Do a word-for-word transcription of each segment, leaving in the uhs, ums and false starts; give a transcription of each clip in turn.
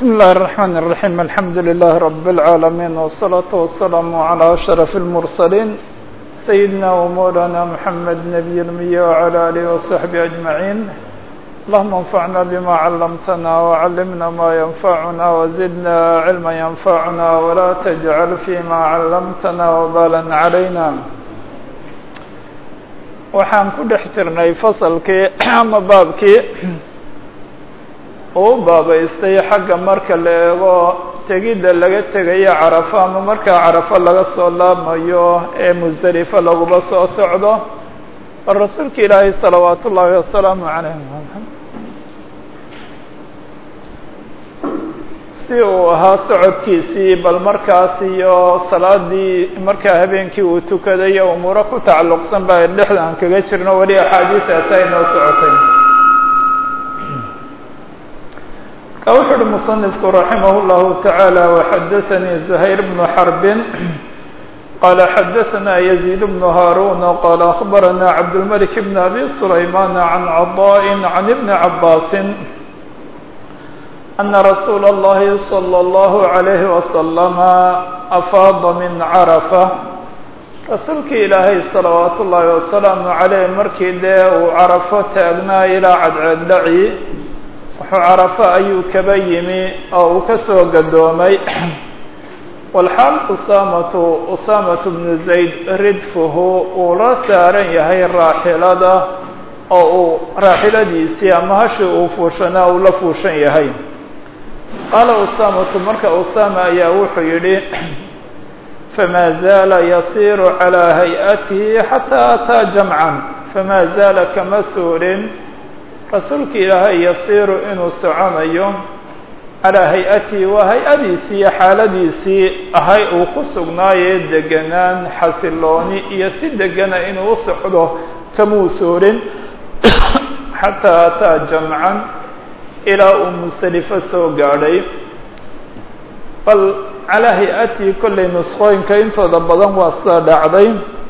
بسم الله الرحمن الرحيم الحمد لله رب العالمين والصلاة والسلام على أشرف المرسلين سيدنا ومولانا محمد نبي الأمي وعلى آله وصحبه أجمعين. اللهم انفعنا بما علمتنا وعلمنا ما ينفعنا وزدنا علما ينفعنا ولا تجعل فيما علمتنا وبالا علينا. waxaan ku dhex jirnay fasalkii ama baabkii uu baabaystay xagga marka la eego tegidda laga tegayo Carafa ama marka Carafa laga soo laabmayo ee Muzdalifa laguba soo socdo. Rasuulka Ilaahay salawaatu Ullaahi wa salaamu calayhi si uu ahaa socodkiisii bal markaas iyo salaadii markaa habeenkii uu tukaday umuuro ku tacalluqsan baa dhexdaan kaga jirno wali axaadiistaas ay noo socotay. wuxuu uhi musanifku raximah اllahu taعaalى وxadaثanii زuhayr bnu xarbin qala xadaثna yaزيid bnu haarun qala akhbarana cabdالmلك bn abi sulayman can caضاء can ibn cabaasi أna rasuula اllahi slى اllahu عalayhi wasalam afaada min carafa. rasuulkii ilaahay salawaat ullaahi wasalaamu عaleyh markii dee uu carafo taagnaa ilaa cadceeddhaci wuxuu carafo ayuu kaba yimi oo uu ka soo gadoomay. walxaal usaamatu usaamatu bnu zayd ridfuhu uu la saaran yahay raaxilada oo uu raaxiladiisii ama hashii uu fuushanaa uu la fuushan yahay. qaala usaamatu marka usaama ayaa wuxuu yidhi famaa zaala yasiiru calىa hay-atihi xataa ataa jamcan. famaa zaala kama suurin rasuulka ilaahay yasiiru inuu soconayo calaa hay-atihi waa hay-adiisii iyo xaaladiisii ahay uu ku sugnaayee deganaan xasilooni iyo si degana inuu u socdo kamuu suurin xataa ataa jamcan ilaa uu Muzdalifa soo gaadhay. bal calaa hay-atihi kollay nusqooyinka intooda badan waa sida dhacday.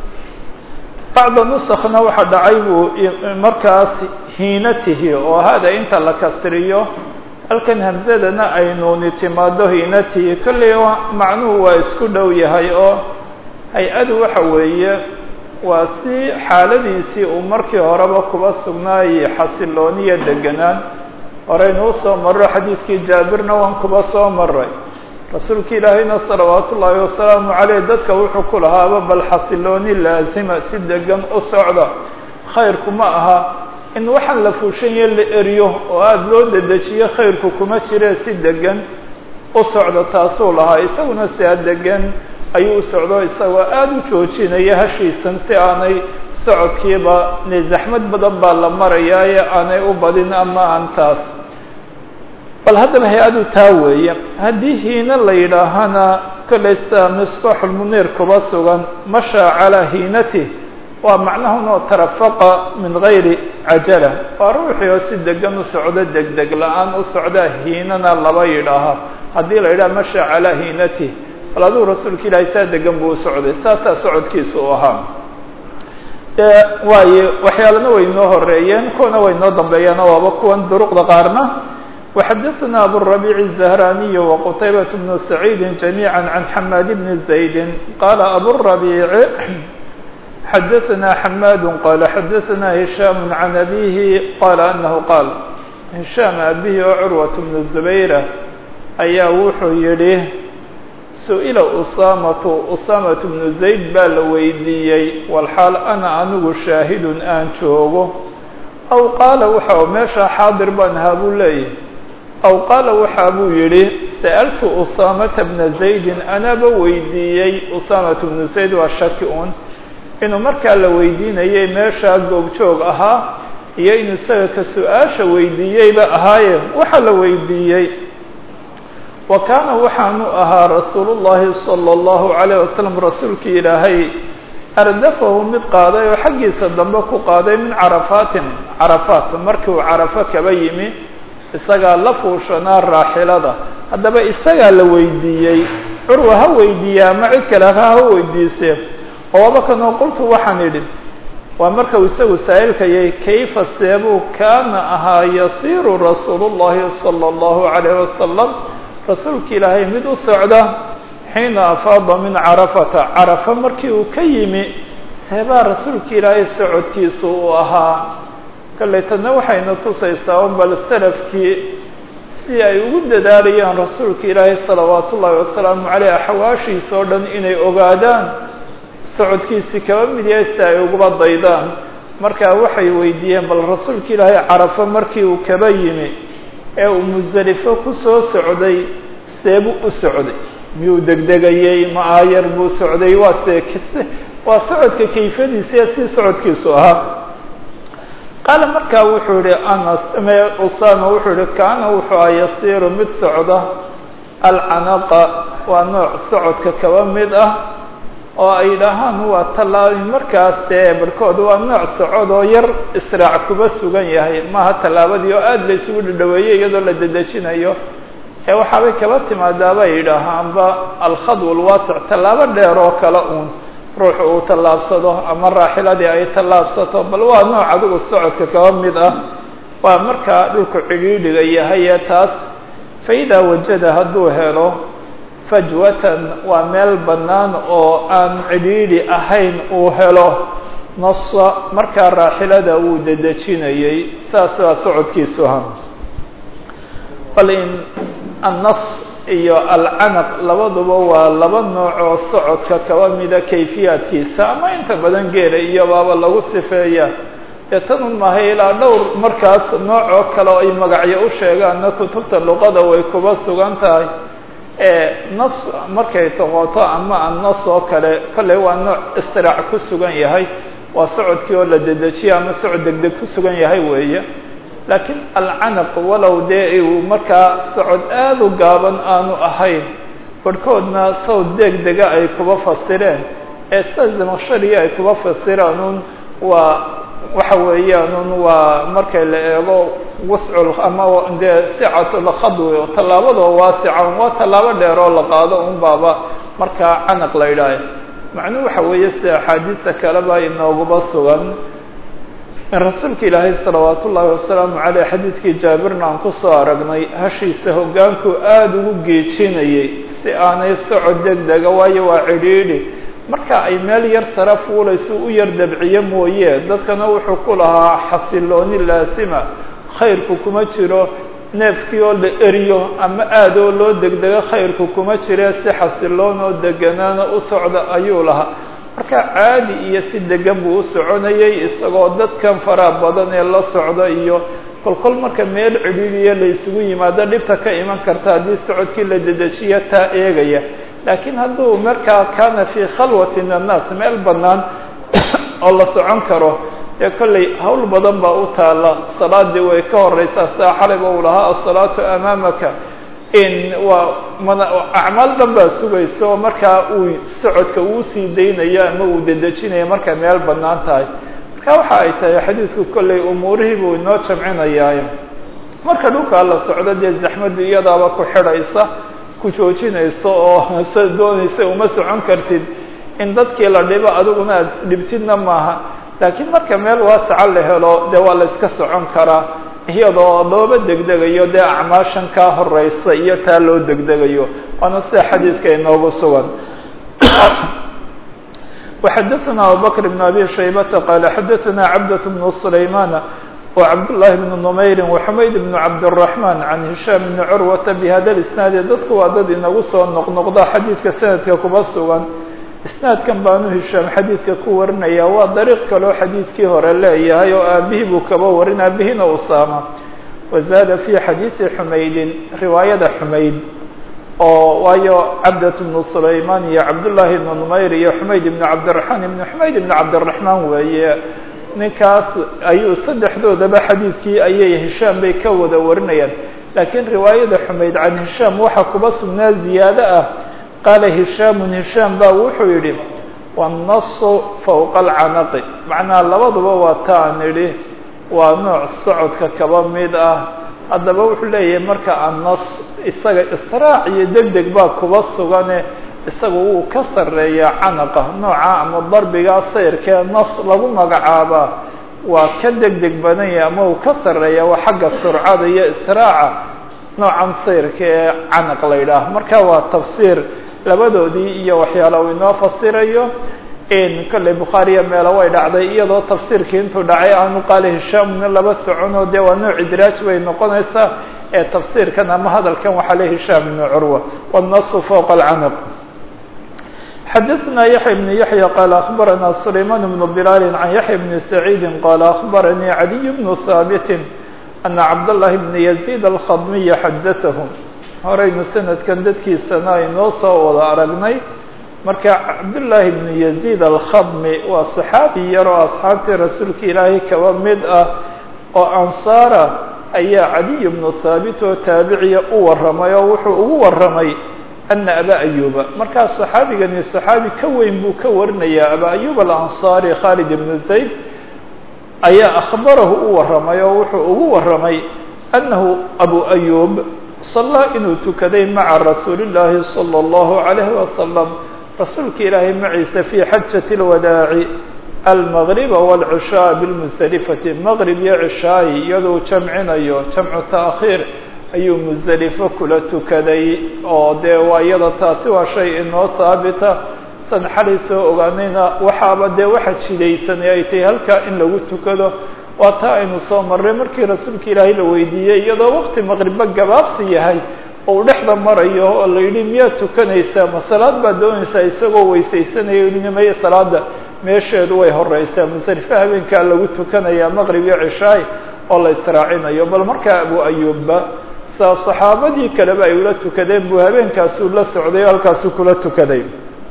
bacda nusakna waxa dhacay buu markaas hiinatihi oo hada inta la kasriyo halkan hamsadana ay nuuni timaado hiinatihi kollay macnuhu waa isku dhow yahay oo hay-adu waxa weeye waa si xaaladiisii uu markii horeba kuba sugnaayay xasilooniya deganaan. horeynu usoo marro xadiidkii jaabirna waan kuba soo maray. rasuulka ilaahayna salawaatu ullaahi wasalaamu caleyh dadka wuxuu ku lahaaba bal xasilooni laasima si degan u socda. khayrku ma aha in waxaan la fuushanye la eriyo oo aada loo dedejiyo, khayrku kuma jire si degan u socda taasuu lahaa. isaguna siaa degan ayuu u socdo isagoo aada u joojinaya hashiisan si aanay socodkiiba ne zaxmad badan baa la marayaa ee aanay u badin ama aan taas. bal haddaba hay-adu taa weeye. haddii hiina la yidhaahana kolaysa misbaaxulmuniir kuba sugan mashaa calaa hiinati waa macnahunoo tarafaqa min gayri cajala, waa ruuxii oo si degan u socdo degdeg la-aan u socda hiinana laba yidhaaha. haddii la yidhaha mashaa calaa hiinati bal aduu rasuulka ilaahay saa degan buu u socday, saasaa socodkiisa u ahaa. waayo waxyaalana way noo horeeyeen kuwana way noo dambeeyeen oo waaba kuwan duruqda qaarna. وxadaثna abالربيع الزهراني وqتيبة بن سعيد جميعا عن حماد بن زيد qال abالربيع xadaثna حماد qال xadaثna هiشام عن أbيه qال أنه qاaل هiشام أbيه oo curwaة بن الزبير ayaa wuxuu yihi su-ila usaamatu usaamatu bnu zayd baa la weydiiyey walxaal ana anigu shaahidun aan joogo. aw qaala waxa meesha xaadir baan ahaa buu leeyahy. aw qaala waxa buu yidhi sa'altu usaamata bna zaydin anaaba weydiiyey usaamatu bnu zayd waa shaki un inuu markaa la weydiinayay meeshaa goobjoog ahaa iyo inuu isaga ka su-aasha weydiiyeyba ahaaye waxa la weydiiyey. wa kaana waxaanu ahaa rasuulu llaahi sala allahu calayh wasalam rasuulkii ilaahay ardafahu mid qaaday oo xaggiisa dambe ku qaaday min carafaatin carafaat markii uu carafo kaba yimi isagaa la fuushanaa raaxilada. haddaba isagaa la weydiiyey. curwa ha weydiiya ama cid kale ha ha weydiisee oo aba kanoo qultu waxaan idhi waa marka uu isagu saa'ilkayay kayfa seebuu kaana ahaa yasiiru rasuulu llahi sala allahu calayh wasalam rasuulka ilaahay mid u socda xiina afaada min carafata carafa markii uu ka yimi seebaa rasuulka ilaahay socodkiisu uu ahaa kaleytana waxayna tusaysaa bal salafkii si ay ugu dadaalayaan rasuulka ilaahay salawaat ullaahi wasalaamu caleyh axwaashiisa oo dhan inay ogaadaan socodkiisii kaba mid yahay si ay uguba daydaan markaa waxay weydiiyeen bal rasuulka ilaahay carafo markii uu kaba yimi ee uu musalifo ku soo socday seebuu u socday miyuu degdegayey ma aayar buu socday waa see waa socodka kayfadiisa si socodkiisu ahaa qaala markaa wuxuu yihi anas usama wuxuu yihi kaana wuxuu aha yasiiru mid socda alcanaqa waa nooc socodka kaba mid ah oo ay dhahaan waa tallaabin markaas dee barkood waa nooc socod oo yar israac kuba sugan yahay maaha tallaabadii oo aada la isugu dhadhaweeyey iyadoo la dedejinayo ee waxaabay kaba timaadaaba yidhaahaanba alkhadw alwaasic tallaabo dheer oo kale uun ruuxu uu tallaabsado ama raaxiladii ay tallaabsato bal waa nooc adigu socodka kaba mid ah waa markaa dhulku cidhiidhiga yahay ee taas fa idaa wajada hadduu helo fajwatan waa meel bannaan oo aan cidhiidhi ahayn uu helo nasa markaa raaxilada uu dedejinayay saas waa socodkiisu ahaa bal in annas iyo alcanaq labaduba waa laba nooc oo socodka kaba mida kayfiyaadkiisa ama inta badan geela iyo baaba lagu sifeeya ee tan un maahay ilaa dhowr markaas nooc oo kale oo ay magacyo u sheegaanna kutubta luqada way kuba sugan tahay ee nas markay toqoto ama annas oo kale kolley waa nooc istiraac ku sugan yahay waa socodkii oo la dedejiya ama socod degdeg ku sugan yahay weeye laakiin alcanaq walow dee uu markaa socod aada u gaaban aanu ahayn barhkoodna sawd degdega ay kuba fasireen ee sida zamaqshariya ay kuba fasireen un waa waxa weeyaan un waa markay la eego wascul ama dee sicatulkhadwi tallaabadoo waasica waa tallaabo dheer oo la qaado un baaba markaa canaq la yidhaaha macnuhu waxa weeye sida axaadiista kaleba inooguba sugan in rasuulka ilaahay salawaat ullaahi wasalaamu caleyh xadiidkii jaabirna aan kusoo aragnay hashiisa hoggaanku aada ugu geejinayay si aanay socod degdega waayo waa cidhiidhi marka ay meel yar sare fuulayso u yar dabciyo mooye dadkana wuxuu ku lahaa xasilooni laasima khayrku kuma jiro neefkii oo la eriyo ama aada oo loo degdego khayrku kuma jire si xasiloon oo deganaana u socda ayuu lahaa marka caadi iyo si degan buu u soconayay isagoo dadkan faraha badan ee la socda iyo kolkol marka meel cidhiidhiya la isugu yimaado dhibta ka iman karta haddii socodkii la dedejiya taa eegaya laakiin hadduu markaa kaana fii khalwati min annaas meel bannaan oo la socon karo dee kolley hawl badan baa u taala salaadii way ka horeysaa saa xalayba uu lahaa asalaatu amaamaka in waa mana acmaal dhan baa sugaysa oo markaa uu socodka uu sii daynayo ama uu dedejinayo markay meel bannaan tahay marka waxa ay tahay xadiidku kolley umuurihii buu inoo jamcinayaayo marka dhulkaa la socdo dee zaxmaddu iyadaaba ku xidhaysa ku joojinayso oo sa doonaysa uma socon kartid in dadkii la dhibo adiguna aad dhibtidna maaha laakiin marka meel waasaca la helo dee waa la iska socon karaa iyadoo looba degdegayo dee acmaashan kaa horeysa iyo taa loo degdegayo waana sida xadiidka inoogu sugan وxadaثna abubakr بn abi shaybata qaala xadaثna cabdaة bn سulaymana وcabdالlahi bn نmayri وxumayd bn cabdالرaحman can hishaam bn curwata bhada اisnaadi dadku waa dad inagu soo noqnoqda xadiidka sanadka kuba sugan isnaadkan baanu hishaam xadiidka ku warinaya waa dariiq kaloo xadiidkii hore leeyahay oo aabihii buu kaba warin aabihina usaama wazaada fi xadiidi xumaydin riwaayada xumayd oo waayo cabdat bnu sulaymaan iyo cabdullaahi ibnu numayr iyo xumayd ibnu cabdiraxmaan ibnu xumayd ibnu cabdiraxmaan weeye ninkaas ayuu saddexdoodaba xadiidkii ayay hishaam bay ka wada warinayaan laakiin riwaayada xumayd can hishaam waxaa kuba sugnaa ziyaado ah qaala hishaamun hishaam baa wuxuu yidhi waannasu fowqa alcanaqi macnaha labaduba waa ta aan idhi waa nooc socodka kaba mid ah haddaba wuxuu leeyahay marka annas isaga israac iyo deg deg baa kuba sugane isaga wuu ka sarreeyaa canaqa nooca ama darbigaa sayrkee nas lagu magacaabaa waa ka deg deg badan yahay ama uu ka sarreeya waa xagga surcada iyo israaca noocan sayrka ee canaq la yidhaaho marka waa tafsiir labadoodii iyo waxyaala uu inoo fasirayo in kolley bukhaariya meelo way dhacday iyadoo tafsiirkii intuu dhacay aanu qaali hishaamna laba soconoo dee waa nooc idraaj bay noqonaysaa ee tafsiirkan ama hadalkan waxaa le hishaam ibnu curwa wالnasu fوqa الcanq xadaثna yaحya بن yaحya qaala aخbarana sulayman بن bilaal can yaحya بn سacيidi qaala aخbaranii عaliي بن haabit ana cabdالlahi بn يزيد الkhadmiya xadaثahm horaynu sanadkan dadkiisana aynoo soo wada aragnay marka cabdالlahi بn يزيد الkhadmi waa صaxaabi yar oo asxaabtii rasuulka ilaahay kaba mid ah oo ansaara ayaa caliy bnu haabit oo taabiciya u warramay oo wuxuu ugu warramay ana aba ayuba markaa saxaabigani saxaabi ka weyn buu ka warinayaa aba ayub alansaari khaalid ibnu zayd ayaa akhbarahu u warramay oo wuxuu ugu warramay annahu abu ayub sallaa inuu tukaday maca rasuuli llaahi salى اllahu عalayhi wasalam rasuulka ilaahay maciisa fii xajati اlwadaaci almagriba wاlcishaa bilmusdelifati maqrib iyo cishaayi iyadoo jamcinayo jamcu taakhiir ayuu musdelifo kula tukaday oo dee waa iyada taasi waa shay inoo haabita san xalay soo ogaanayna waxaaba dee waxa jidaysanay ay tahay halkaa in lagu tukado waa taa aynu soo marray markii rasuulka ilaahay la weydiiyey iyadoo waqti maqribba gabaabsi yahay oo uu dhexda marayo oo la yidhi miyaad tukanaysaa ma salaad baad doonaysaa isagoo weysaysanaya inimaya salaada meesheedu way horeysaa musdelife habeenkaa lagu tukanayaa maqrib iyo cishaay oo la israacinayo bal markaa abu ayubba saa saxaabadii kaleba ay ula tukadeen buu habeenkaasuu la socday o halkaasuu kula tukaday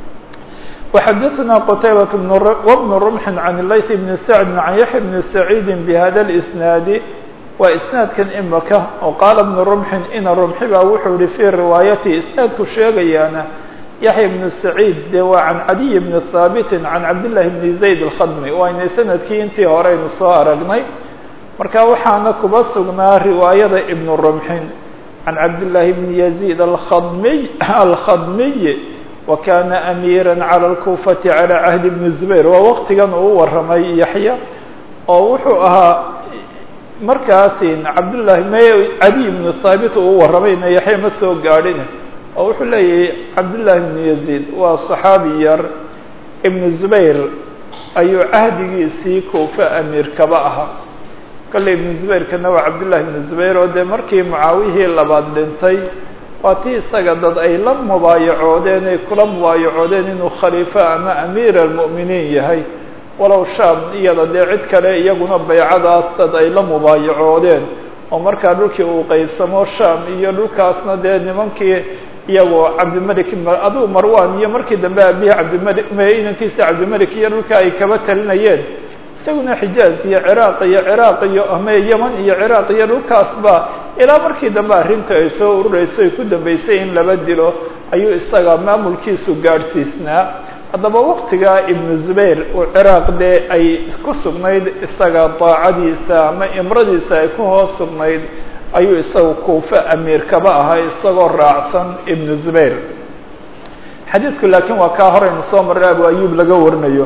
وxadaثna qtaybaة وبن رمح عan layث بn sacd عan yaحya بn سacيidi bhada الإsnaadi waa isnaadkan imaka oo qaala بن رمحin ina رمxi baa wuxuu yihi fii riwaayati isnaadku sheegayaana yaحya بن سacيid de waa can caliي بn haabiti can cabdالlahi بn zayd الkhadmi waynay sanadkii intii hore aynu soo aragnay marka waxaana kuba sugnaa riwaayada ibn رمحin can cabdالlahi بn يزيد الkhadmiy alkhadmiy وkana أmيirا عalى الكوفة عalى cahdi بn زbayr waa waqtigan uu warramay yaحya oo wuxuu ahaa markaasin cabdالlahi m caliي بn haabit uu warramayna yaحya ma soo gaadhin oo wuxuu leeyahay cabdالlahi بn يزيد waa صaxaabi yar ibn زbayr ayuu cahdigiisii kuufa amiir kaba ahaa kale ibn زbayrkana waa cabdالlahi بn زbayr oo dee markii mucaawihii labaad dhintay waa tii isaga dad ay la mubaayacoodeen ay kula mubaayacoodeen inuu khaliifo ama amiir almu'miniin yahay walow shaam iyada dee cid kale iyaguna baycadaas dad ay la mubaayacoodeen oo markaa dhulkii uu qaybsamo shaam iyo dhulkaasna dee nimankii iyagoo cabdimelik aduu marwan iyo markii dambe abihi cabdimelik inankiisa cabdimelik iyo dhulka ay kaba talinayeen isaguna xijaaz iyo ciraaq iyo ciraaq iyo ama yeman iyo ciraaq iyo dhulkaasba ilaa markii dambe arrinta ay soo urureyso ay ku dambeysay in laba dilo ayuu isaga maamulkiisu gaadhsiisnaa haddaba waqtigaa ibnu zubayr uu ciraaq dee ay ku sugnayd isaga daacadiisa ama imradiisa ay ku hoos sugnayd ayuu isaga kuufa amiir kaba ahaa isagoo raacsan ibnu zubayr xadiidku laakiin waa kaa horaynu soo marray abu ayub laga warinayo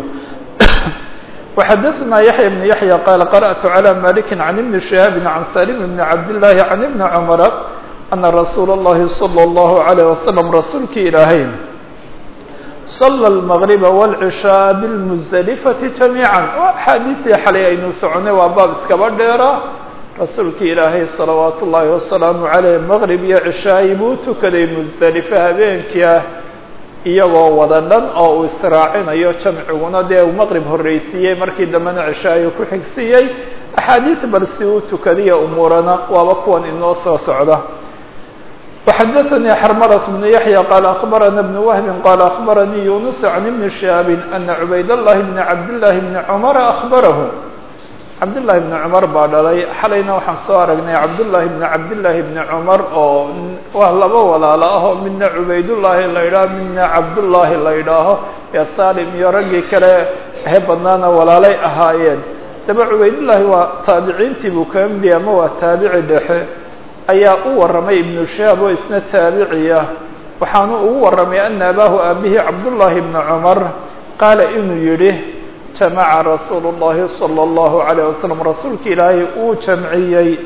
وxadaثna yaحya بن yaحya qaal qarأtu عalى malik عan ibn شihaabi عan salim bn cabdالlahi عan ibn cmr ana rasuul الlahi slى الlahu عalيه waslم rasuulkii ilaahay صlى الmغriba wاlcishaaء bاlmusdelifati jamiiعا axaadiisii xalay aynu soconay waa baab iskaba dheera rasuulkii ilaahay salawaat ullaahi wasalaamu عaleyh maqrib iyo cishaayi buu tukaday musdelife habeenkii ah iyagoo wada dhan oo uu israacinayo jamciguna dee uu maqrib horreysiiyey markii dambena cishaayo ku xigsiiyey axaadiis bal si uu tukadiya umuurana waaba kuwan inoo soo socda وxadaثnii xrmlة بن yaحyى qaal aخbarana بن wهbi qaal aخbaranii yunus can ibni shihaabi ana cubayd الlahi bn cabdالlahi bni cmara aخbarahu cabdالlahi bni cmar baa dhalay xalayna waxaan soo aragnay cabdالlahi bni cabdالlahi bni cmar oo waa laba walaalo ah oo midna cubaydullaahi la yidhaaho midna cabdullaahi la yidhaaho ee salim iyo raggii kale he badnaana walaalay ahaayeen daba cubaydullaahi waa taabiciintii buu kaga mid yahay ama waa taabici dhexe ayaa u warramay ibnu shihaab oo isna taabiciya waxaanu ugu warramay ana abaahu aabihi cabdullaahi bni cumar qaala inuu yidhi jamaca rasuulu الlahi salى الlahu عalيه waslم rasuulka ilaahay uu jamciyey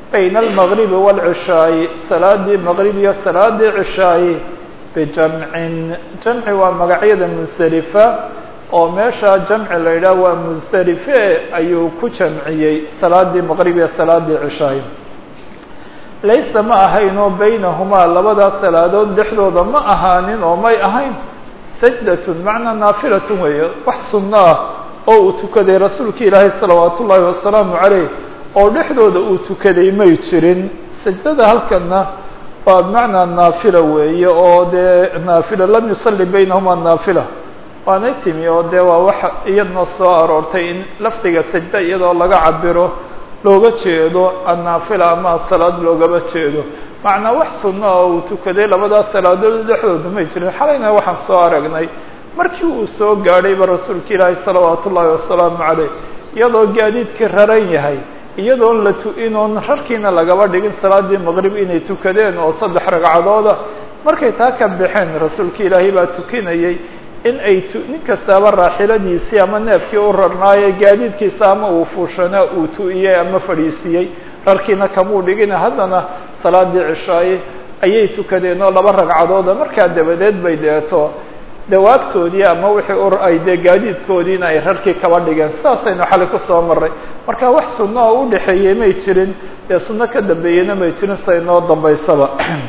bayna almagribi waalcishaa'i salaadii maqrib iyo salaadii cishaa'i bijamcin jamci waa magacyada musdelifa oo meesha jamci la yidhaah waa musdelife ayuu ku jamciyey salaadii maqrib iyo salaadii cishaa'i laysa ma ahaynoo baynahumaa labadaas salaadood dhexdooda ma ahaanin oo may ahayn sajdatun macnaa naafilatun weeye wax sunno ah oo uu tukaday rasuulka ilaahay salawaatu ullaahi wasalaamu caleyh oo dhexdooda uu tukaday may jirin sajdada halkana waa bimacnaa naafila weeye oo dee naafila lam yusalli baynahumaa naafila waanay timi oo dee waa wax iyadna soo aroortay in lafdiga sajda iyadoo laga cabiro looga jeedo annaafila ama salaad loogaba jeedo macnaa wax sunno oo uu tukaday labadaas salaadood dhexdooda may jirin xalayna waxaan soo aragnay markii uu soo gaadhayba rasuulka ilaahi salawaatu ullaahi wasalaamu caleyh iyadoo gaadiidkii raran yahay iyadoon la tu-inoon rarkiina lagaba dhigin salaadii maqrib inay tukadeen oo saddex ragcadooda markay taa ka baxeen rasuulka ilaahay baa tukinayay in ay t nin kastaaba raaxiladiisii ama neefkii u rarnaaye gaadiidkiisa ama uu fuushanaa uu tu-iyey ama fadhiisiiyey rarkiina kamuu dhigina haddana salaadii cishaaye ayay tukadeen oo laba ragcadooda markaa dabadeed bay deeto dawaabtoodii ama wixii ur ay dee gaadiidkoodiina ay rarkii kaba dhigeen saasaynu xali ku soo maray marka wax sunno oo u dhexeeyey may jirin dee sunno ka dambeeyeyna may jirin siday noo dambaysaba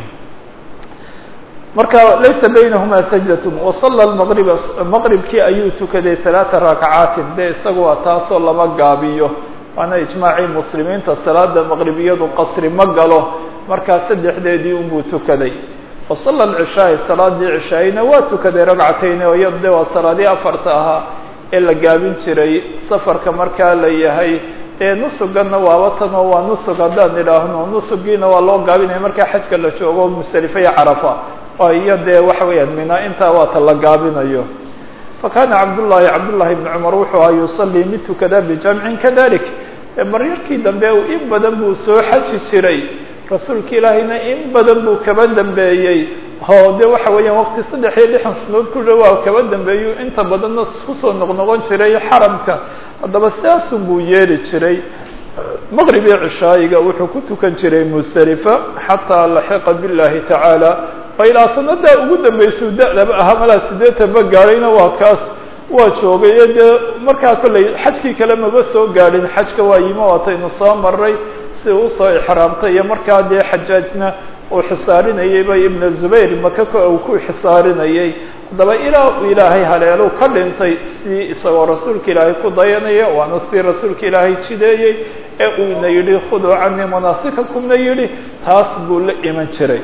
marka laysa baynahumaa sajdatun wasalla lmaqriba maqribkii ayuu tukaday halaata rakacaatin dee isagu waa taasoo lama gaabiyo waana ijmaacii muslimiinta salaada maqribiyadu qasri ma galo markaa saddexdeedii unbuu tukaday wasalla alcishaai salaadii cishaayina waa tukaday ragcatayni oo iyado de waa salaadii afarta ahaa ee la gaabin jiray safarka markaa la yahay ee nusuganna waaba tan oo waa nusug haddaan idhaahno nusugiina waa loo gaabinaya markaa xajka la joogo musdelifa iyo carafa oo iyo dee waxa weeyaan mina intaa waata la gaabinayo fakana cabdullaahi cabdullaahi ibni cumar wuxuu ahaa yusallii mid tukada bijamcin kadalik maryarkii dambe in badan buu soo xaji jiray rasuulka ilaahayna in badan buu kaba dambeeyey oo de waxa weeyaan waqti saddex iyo lixan sanood ku dhawaa kaba dambeeyu inta badanna kusoo noqnoqon jiray xaramka haddaba sidaasun buu yeeli jiray maqrib iyo cishaayiga wuxuu ku tukan jiray musdelifa xataa laxiqa billahi tacaala oo ilaa sanadaa ugu dambaysu da-daba ahaa malaa siddeetan ba gaadhayna waa kaas waa joogay ee dee markaa kollay xajkii kale maba soo gaadhin xajka waa yimo waataynu soo maray si usoo ixraamtay iyo markaa dee xajaajna uu xisaarinayay bay ibna zubayr maka uu ku xisaarinayay haddaba ilaa uu ilaahay haleelu ka dhintay si isagoo rasuulka ilaahay ku dayanaya waana si rasuulka ilaahay jideeyey ee uu ina yidhi khuduu canii manaasikakumna yidhi taas buu la iman jiray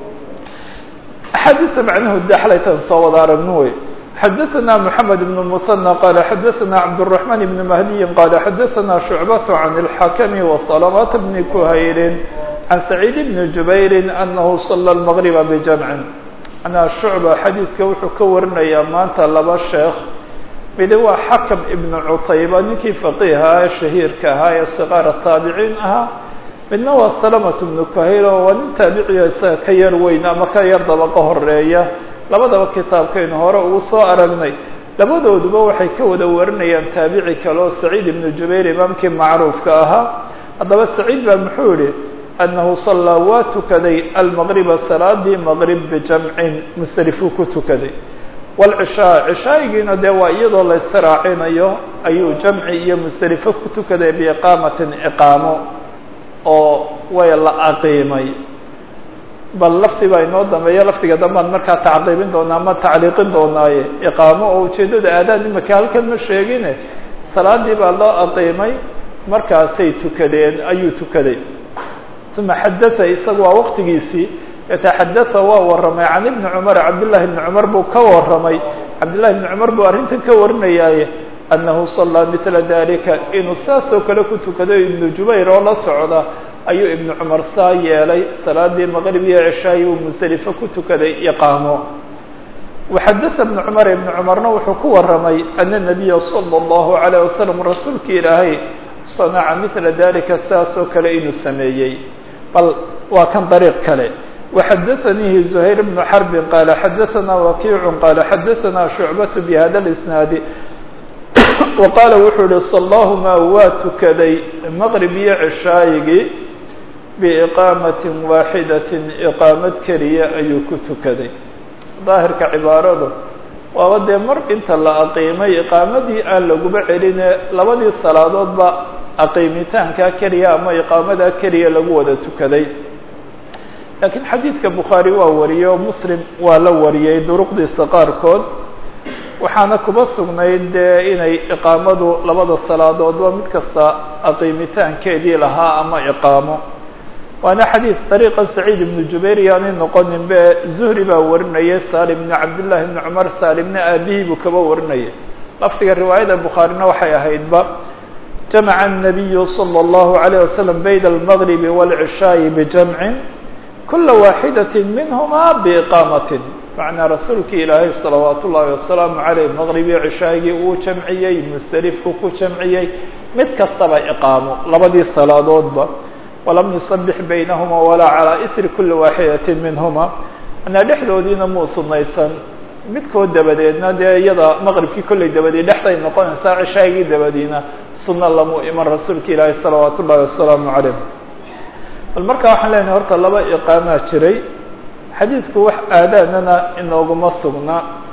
axaadiista macnuhu daxlaytan soo wada aragno wey xadaثna mحamed بن المثنى qال xadaثna cabdالرحمن بن مهدي qال xadaثna شhuعبة عن الحakم وسلمة بن كhayr عن سعيد بن جubayr أنه صلى المغرب بجمع أنا شhuعبة xadiidka wuxuu ka warinayaa maanta laba sheekh midi waa xakم iبن cطayba ninkii فقيha ee shahiirka ahaa ee صغاar التaaبعيin ahaa midna waa سلمة بن كhayr oo waa nin taabiciya isaga ka yar weyn ama ka yar dabaqo horeeya labadaba kitaabkaynu hore ugu soo aragnay labadooduba waxay ka wada warinayaan taabici kale oo saciid ibnu jubayr imaamkii macruufka ahaa haddaba saciid baa muxuu yihi annahu sallaa waa tukaday almaqriba salaadii maqrib bijamcin musdelifuu ku tukaday waalcishaa cishaayigiina dee waa iyadoo la istiraacinayo ayuu jamci iyo musdelifo ku tukaday biiqaamatin iqaamo oo way la aqiimay bal lafti baa inoo dambeeya laftiga dambaan markaa tacqiibin doonaa ama tacliiqin doonaaye iqaamo oo ujeeddada aadaan imaka halkan ma sheegine salaadii baa loo aqiimay markaasay tukadeen ayuu tukaday uma xadaa isaga waa waqtigiisii yataxadaa waa warramay can ibni cumar cabdillahi ibni cumar buu ka warramay cabdillahi ibni cumar buu arrintan ka warinayaaye annahu sallaa mitla dalika inuu saasoo kale ku tukaday ibnu jubayr oo la socda ayuu ibnu cumar saa yeelay salaadii maqrib iyo cishaayi uu musdelifo ku tukaday iqaamo waxadada ibnu cumar ibnu cumarna wuxuu ku warramay ana nabiya sala allahu calayh wasalam rasuulka ilaahay sanaca mitla dalika saasoo kale inuu sameeyey bal waa kan dariiq kale waxadaanihi zuhayr bnu xarbin qaala xadaanaa wakiicu qaala xadaanaa shucbatu bihada lisnaadi waqaala wuxuu yihi sallaahuma waa tukaday maqrib iyo cishaayigii biiqaamatin waaxidatin iqaamad keliya ayuu ku tukaday. daahirka cibaaradu waaba dee mar inta la aqiimay iqaamadii aan laguba celine labadii salaadoodba aqiimitaankaa keliya ama iqaamadaa keliya lagu wada tukaday. laakiin xadiidka bukhaari waa wariyey oo muslim waa la wariyey duruqdiisa qaarkood, waxaana kuba sugnayd dee inay iqaamadu labada salaadoodba mid kasta aqiimitaankeedii lahaa ama iqaamo. waana xadiid dariiqa saciid ibnu jubayr yaanay noqonin be zuhri baa warinayay, salim ibni cabdillahi ibni cumar saalimna aabihii buu kaba warinayay. lafdiga riwaayada bukhaarina waxay ahaydba jamaca الnabiyu salى اllahu عalيه wasalam bayna almagribi wاlcishaaءi bijamcin kula waaxidatin minhuma biiqaamatin. macnaa rasuulkii ilaahay salawaat ullahi wasalaamu caleyh maqribi cishaagii uu jamciyey, musdelifku ku jamciyey, mid kastaba iqaamo labadii salaadoodba. walam yusabix baynahuma walaa calaa isri kuli waaxidatin minhuma, manaa dhexdoodiina muu sunaysan midkood dabadeedna dee iyada maqribkii kollay dabadeed dhexday noqonaysaa, cishaagii dabadiina sunno lamu iman rasuulka ilaahay salawaat ullahi wasalaamu caleyh. bal markaa waxaan leenahay horta laba iqaamaa jiray. xadiidku wax aadaanana inooguma sugna,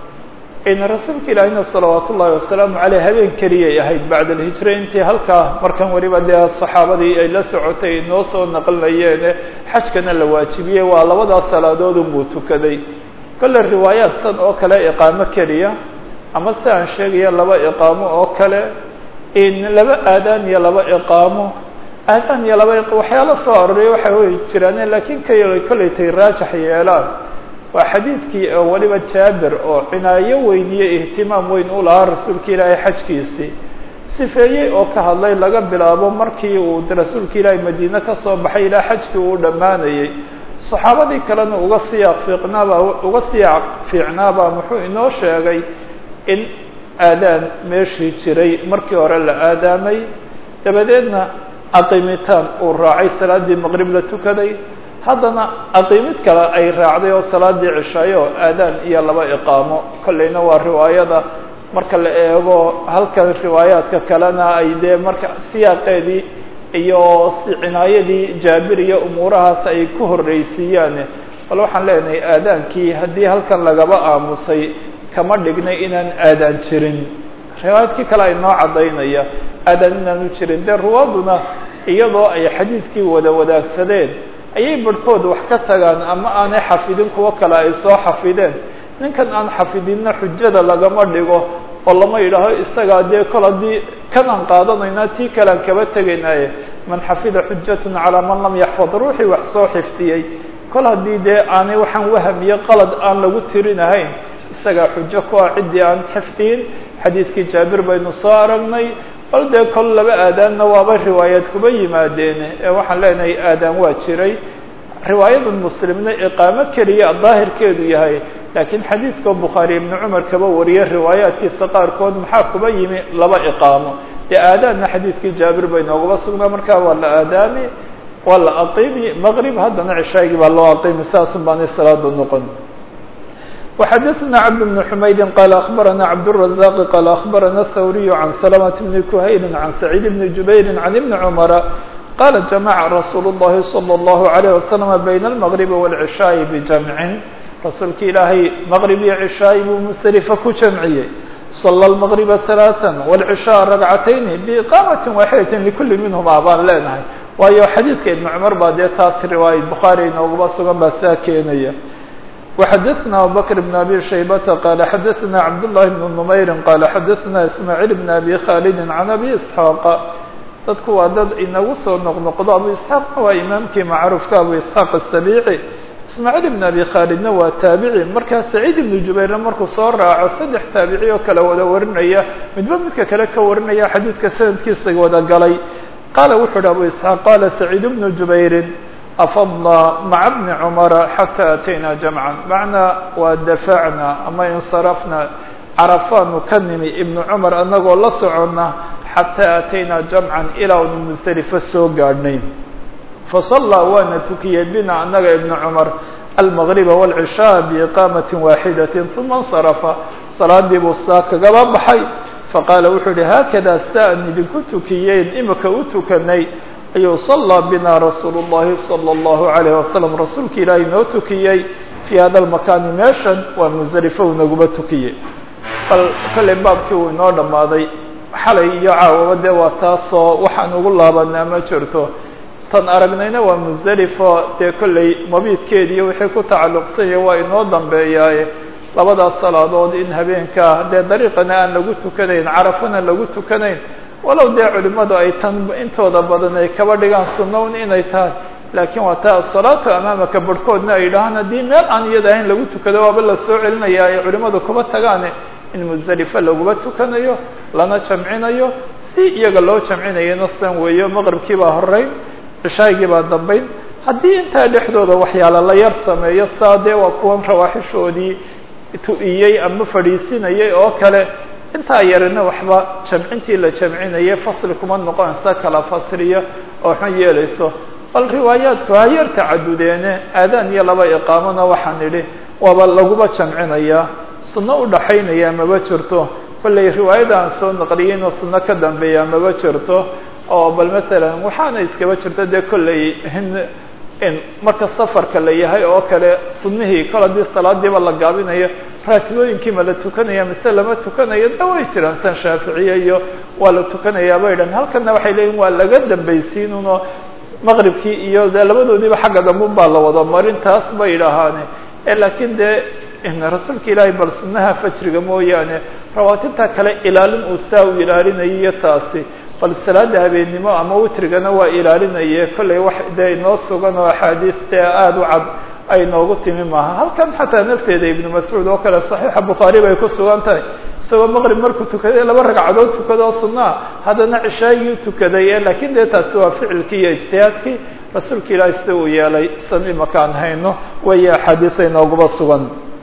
in rasuulka ilaahina salawaat ullahi wasalaamu caleyh habeen keliyay ahayd bacda alhijra, intii halkaa markan weliba dee saxaabadii ay la socotay inoo soo naqliyeene xajkana la waajibiyey waa labadaas salaadood unbuu tukaday. kolle riwaayaad san oo kale iqaamo keliya, ama si aan sheegaya laba iqaamo oo kale, in laba aadaan iyo laba iqaamo, aadaan iyo laba waxyaalo soo arooriyay waxay way jiraan, laakiin kay kollay tay raajax yeelaan waa xadiidkii oo waliba jaabir oo cinaayo weyn iyo ihtimaam weyn u lahaa rasuulka ilaahay xajkiisii, sifeeyey oo ka hadlay laga bilaabo markii uu rasuulka ilaahay madiine ka soo baxay ilaa xajkii uu dhammaanayey. saxaabadii kalena uga siyaaq fiicnaaba uga siyaaq fiicnaabaa muxuu inoo sheegay in aadaan meeshii jiray markii hore la aadaamay, dabadeedna aqiimitaan uu raacay salaadii maqrib la tukaday, haddana aqiimid kale ay raacday oo salaadii cishaayo oo aadaan iyo laba iqaamo. kollayna waa riwaayada marka la eego halkan riwaayaadka kalena ay dee marka siyaaqeedii iyo cinaayadii jaabir iyo umuurahaas ay ku horreysiiyaan. bal waxaan leenahay aadaankii haddii halkan lagaba aamusay kama dhignay inaan aadaan jirin, riwaayadkii kale ay noo caddaynaya aadaan inaanu jirin. dee ruwaaduna iyadoo ay xadiidkii wada wadaagsadeen ayay barhkood wax ka tagaan ama aanay xafidin, kuwo kale ay soo xafideen. ninkan aan xafidinna xujada lagama dhigo oo lama yidhaaho isagaa dee kol haddii kan aan qaadanaynaa tii kale aan kaba tegaynaaye man xafida xujatun calaa man lam yaxfad, ruuxii wax soo xifdiyey kol haddii dee aanay waxaan waham iyo qalad aan lagu tirinahayn isagaa xujo ku ah ciddii aan xifdiyin. xadiidkii jaabir baynu soo aragnay, bal dee kol laba aadaanna waaba riwaayaad kuba yimaadeene ee waxaan leenahay aadaan waa jiray. riwaayada muslimna iqaamo keliya daahirkeedu yahay, laakiin xadiidka bukhaari ibnu cumar kaba wariyey riwaayaadkiisa qaarkood maxaa kuba yimi laba iqaamo. dee aadaanna xadiidkii jaabir bay noogaba sugnaa, markaa waa la aadaami waa la aqiimi maqrib, haddana cishaagii baa loo aqiimi, saasun baanay salaadu noqon. وxadثna cبد بن حmayd qال أخبرna cبدالرزاq qال أخبرna الthwري عن سلمة بن كhayl عن سعيد بن جuبير عن بن cمر qال جمع رsuuل اللhi صلى الله عليه وسلم بين المغرب والعشhاء بجمع. rasuulka ilaahay mغرب iyo عشhاء buu msلفة ku jamciyey. صلى المغرب ثلاثا والعشhاء رagcتين بإقاamaة واaحidة لكuلi minهma baan leenahay, waayo xadiidka iبن cمر baa dee taas riwaayad bخaarي inoogaba sugan baa saa keenaya. وxadثna abubكر بن أbي شhaybة qال xadثna cبد اللhi بن نmayr qال xadثna إسmاعيل بن أbي khالد عن أbي إسحاaq. dadku waa dad inagu soo noqnoqdo. abu isxaaqna waa imaamkii macruufka abu isxaaq السبيعي, ismاعيل بن أbي khaalidna waa taabici. markaa سacيid بن jubayrna markuu soo raaco saddex taabici oo kale wada warinaya, midba midka kale ka warinaya, xadiidka sanadkiisa wada galay. qaala wuxuu uhi abu isxaaq qala سacيid بن jubayri afadna maca bni cumara xataa atayna jamcan, macnaa waa dafacna ama insarafna carafaanu ka nimi ibnu cumar anagoo la soconna xataa atayna jamcan ilaa unu musdelifo soo gaadhnay. fasallaa waana tukiyey bina anaga ibnu cumar almagriba wاlcishaa biiqaamati waaxidatin uma insarafa, salaadii buu saa kagaba baxay. faqaala wuxuu uhi haakada saan idinku tukiyeen imika u tukanay ayuu صلى bina rasuul الlahi صلى الlaه عليه وasلم rasuulka ilaahay noo tukiyey في hada الmakani meeshan waa mزdلفo u naguba tukiyey bal kale baabkii uu inoo dhamaaday xalay iyo caawaba dee waa taasoo waxaan ugu laabanaa ma jirto tan aragnayna waa mزdلفo dee kolley mabiidkeediiyo wixii ku tacalluqsanya waa inoo dambeeyaaye labadaas salaadood in habeenka dee dariiqana aan lagu tukanayn carafana lagu tukanayn walow dee culimadu ay tan intooda badan ay kaba dhigaan sunnown inay tahay laakiin waa taa asalaatu amaamaka barhkoodna ay yidhaahaan haddii meel aan iyada ahayn lagu tukado waaba la soo celinayaa ay culimadu kuba tagaane in musdalifo laguba tukanayo lana jamcinayo si iyaga loo jamcinayana san weeyo maqribkii baa horeyn cishaagii baa dambeyn haddii intaa dhexdooda waxyaala la yar sameeyo saa dee waa kuwan rawaaxishoodii tu-iyey ama fadhiisinayay oo kale intaa yarina waxba jamcintii la jamcinayay fasli kuma noqonaysa kala fasliya oo xun yeelayso bal riwaayaadku ha yar tacadudeene aadaan iyo laba iqaamona waxaan idhi waaba laguba jamcinayaa sunno udhaxaynaya maba jirto kolley riwaayada aan soo naqliyeyno sunno ka dambeeya maba jirto oo bal matalan waxaana iskaba jirta dee kolley in marka safarka la yahay oo kale sunnihii kol haddii salaadiiba la gaabinayo raatibooyinkii ma la tukanaya mise lama tukanayo da way jiraan san shaaficiye iyo waa la tukanayaa bay dhan halkana waxay leeyihin waa laga dambaysiinuno maqribkii iyo dee labadoodiiba xagga dambun baa la wada marin taas bay idhaahaane laakiin dee rasuulka ilaahay bal sunnaha fajriga mooyaane rawaatibta kale ilaalin uu saa u ilaalinayo iyo taasi bal salaada habeennimo ama witrigana waa ilaalinaye kolley wax dee inoo sugan oo axaadiis dee aada u cad ay noogu timi maaha halkan xataa nafteeda ibnu mascuud oo kale saxiixa bukhaari bay ku sugan tahay isagoo maqrib markuu tukaday laba ragcadood tukada oo sunnaha haddana cishaagii tukaday laakiin dee taasi waa ficilkii iyo ijtihaadkii rasuulka ilaahay sida uu yeelay san imakaan hayno way axaadiis ay nooguba sugan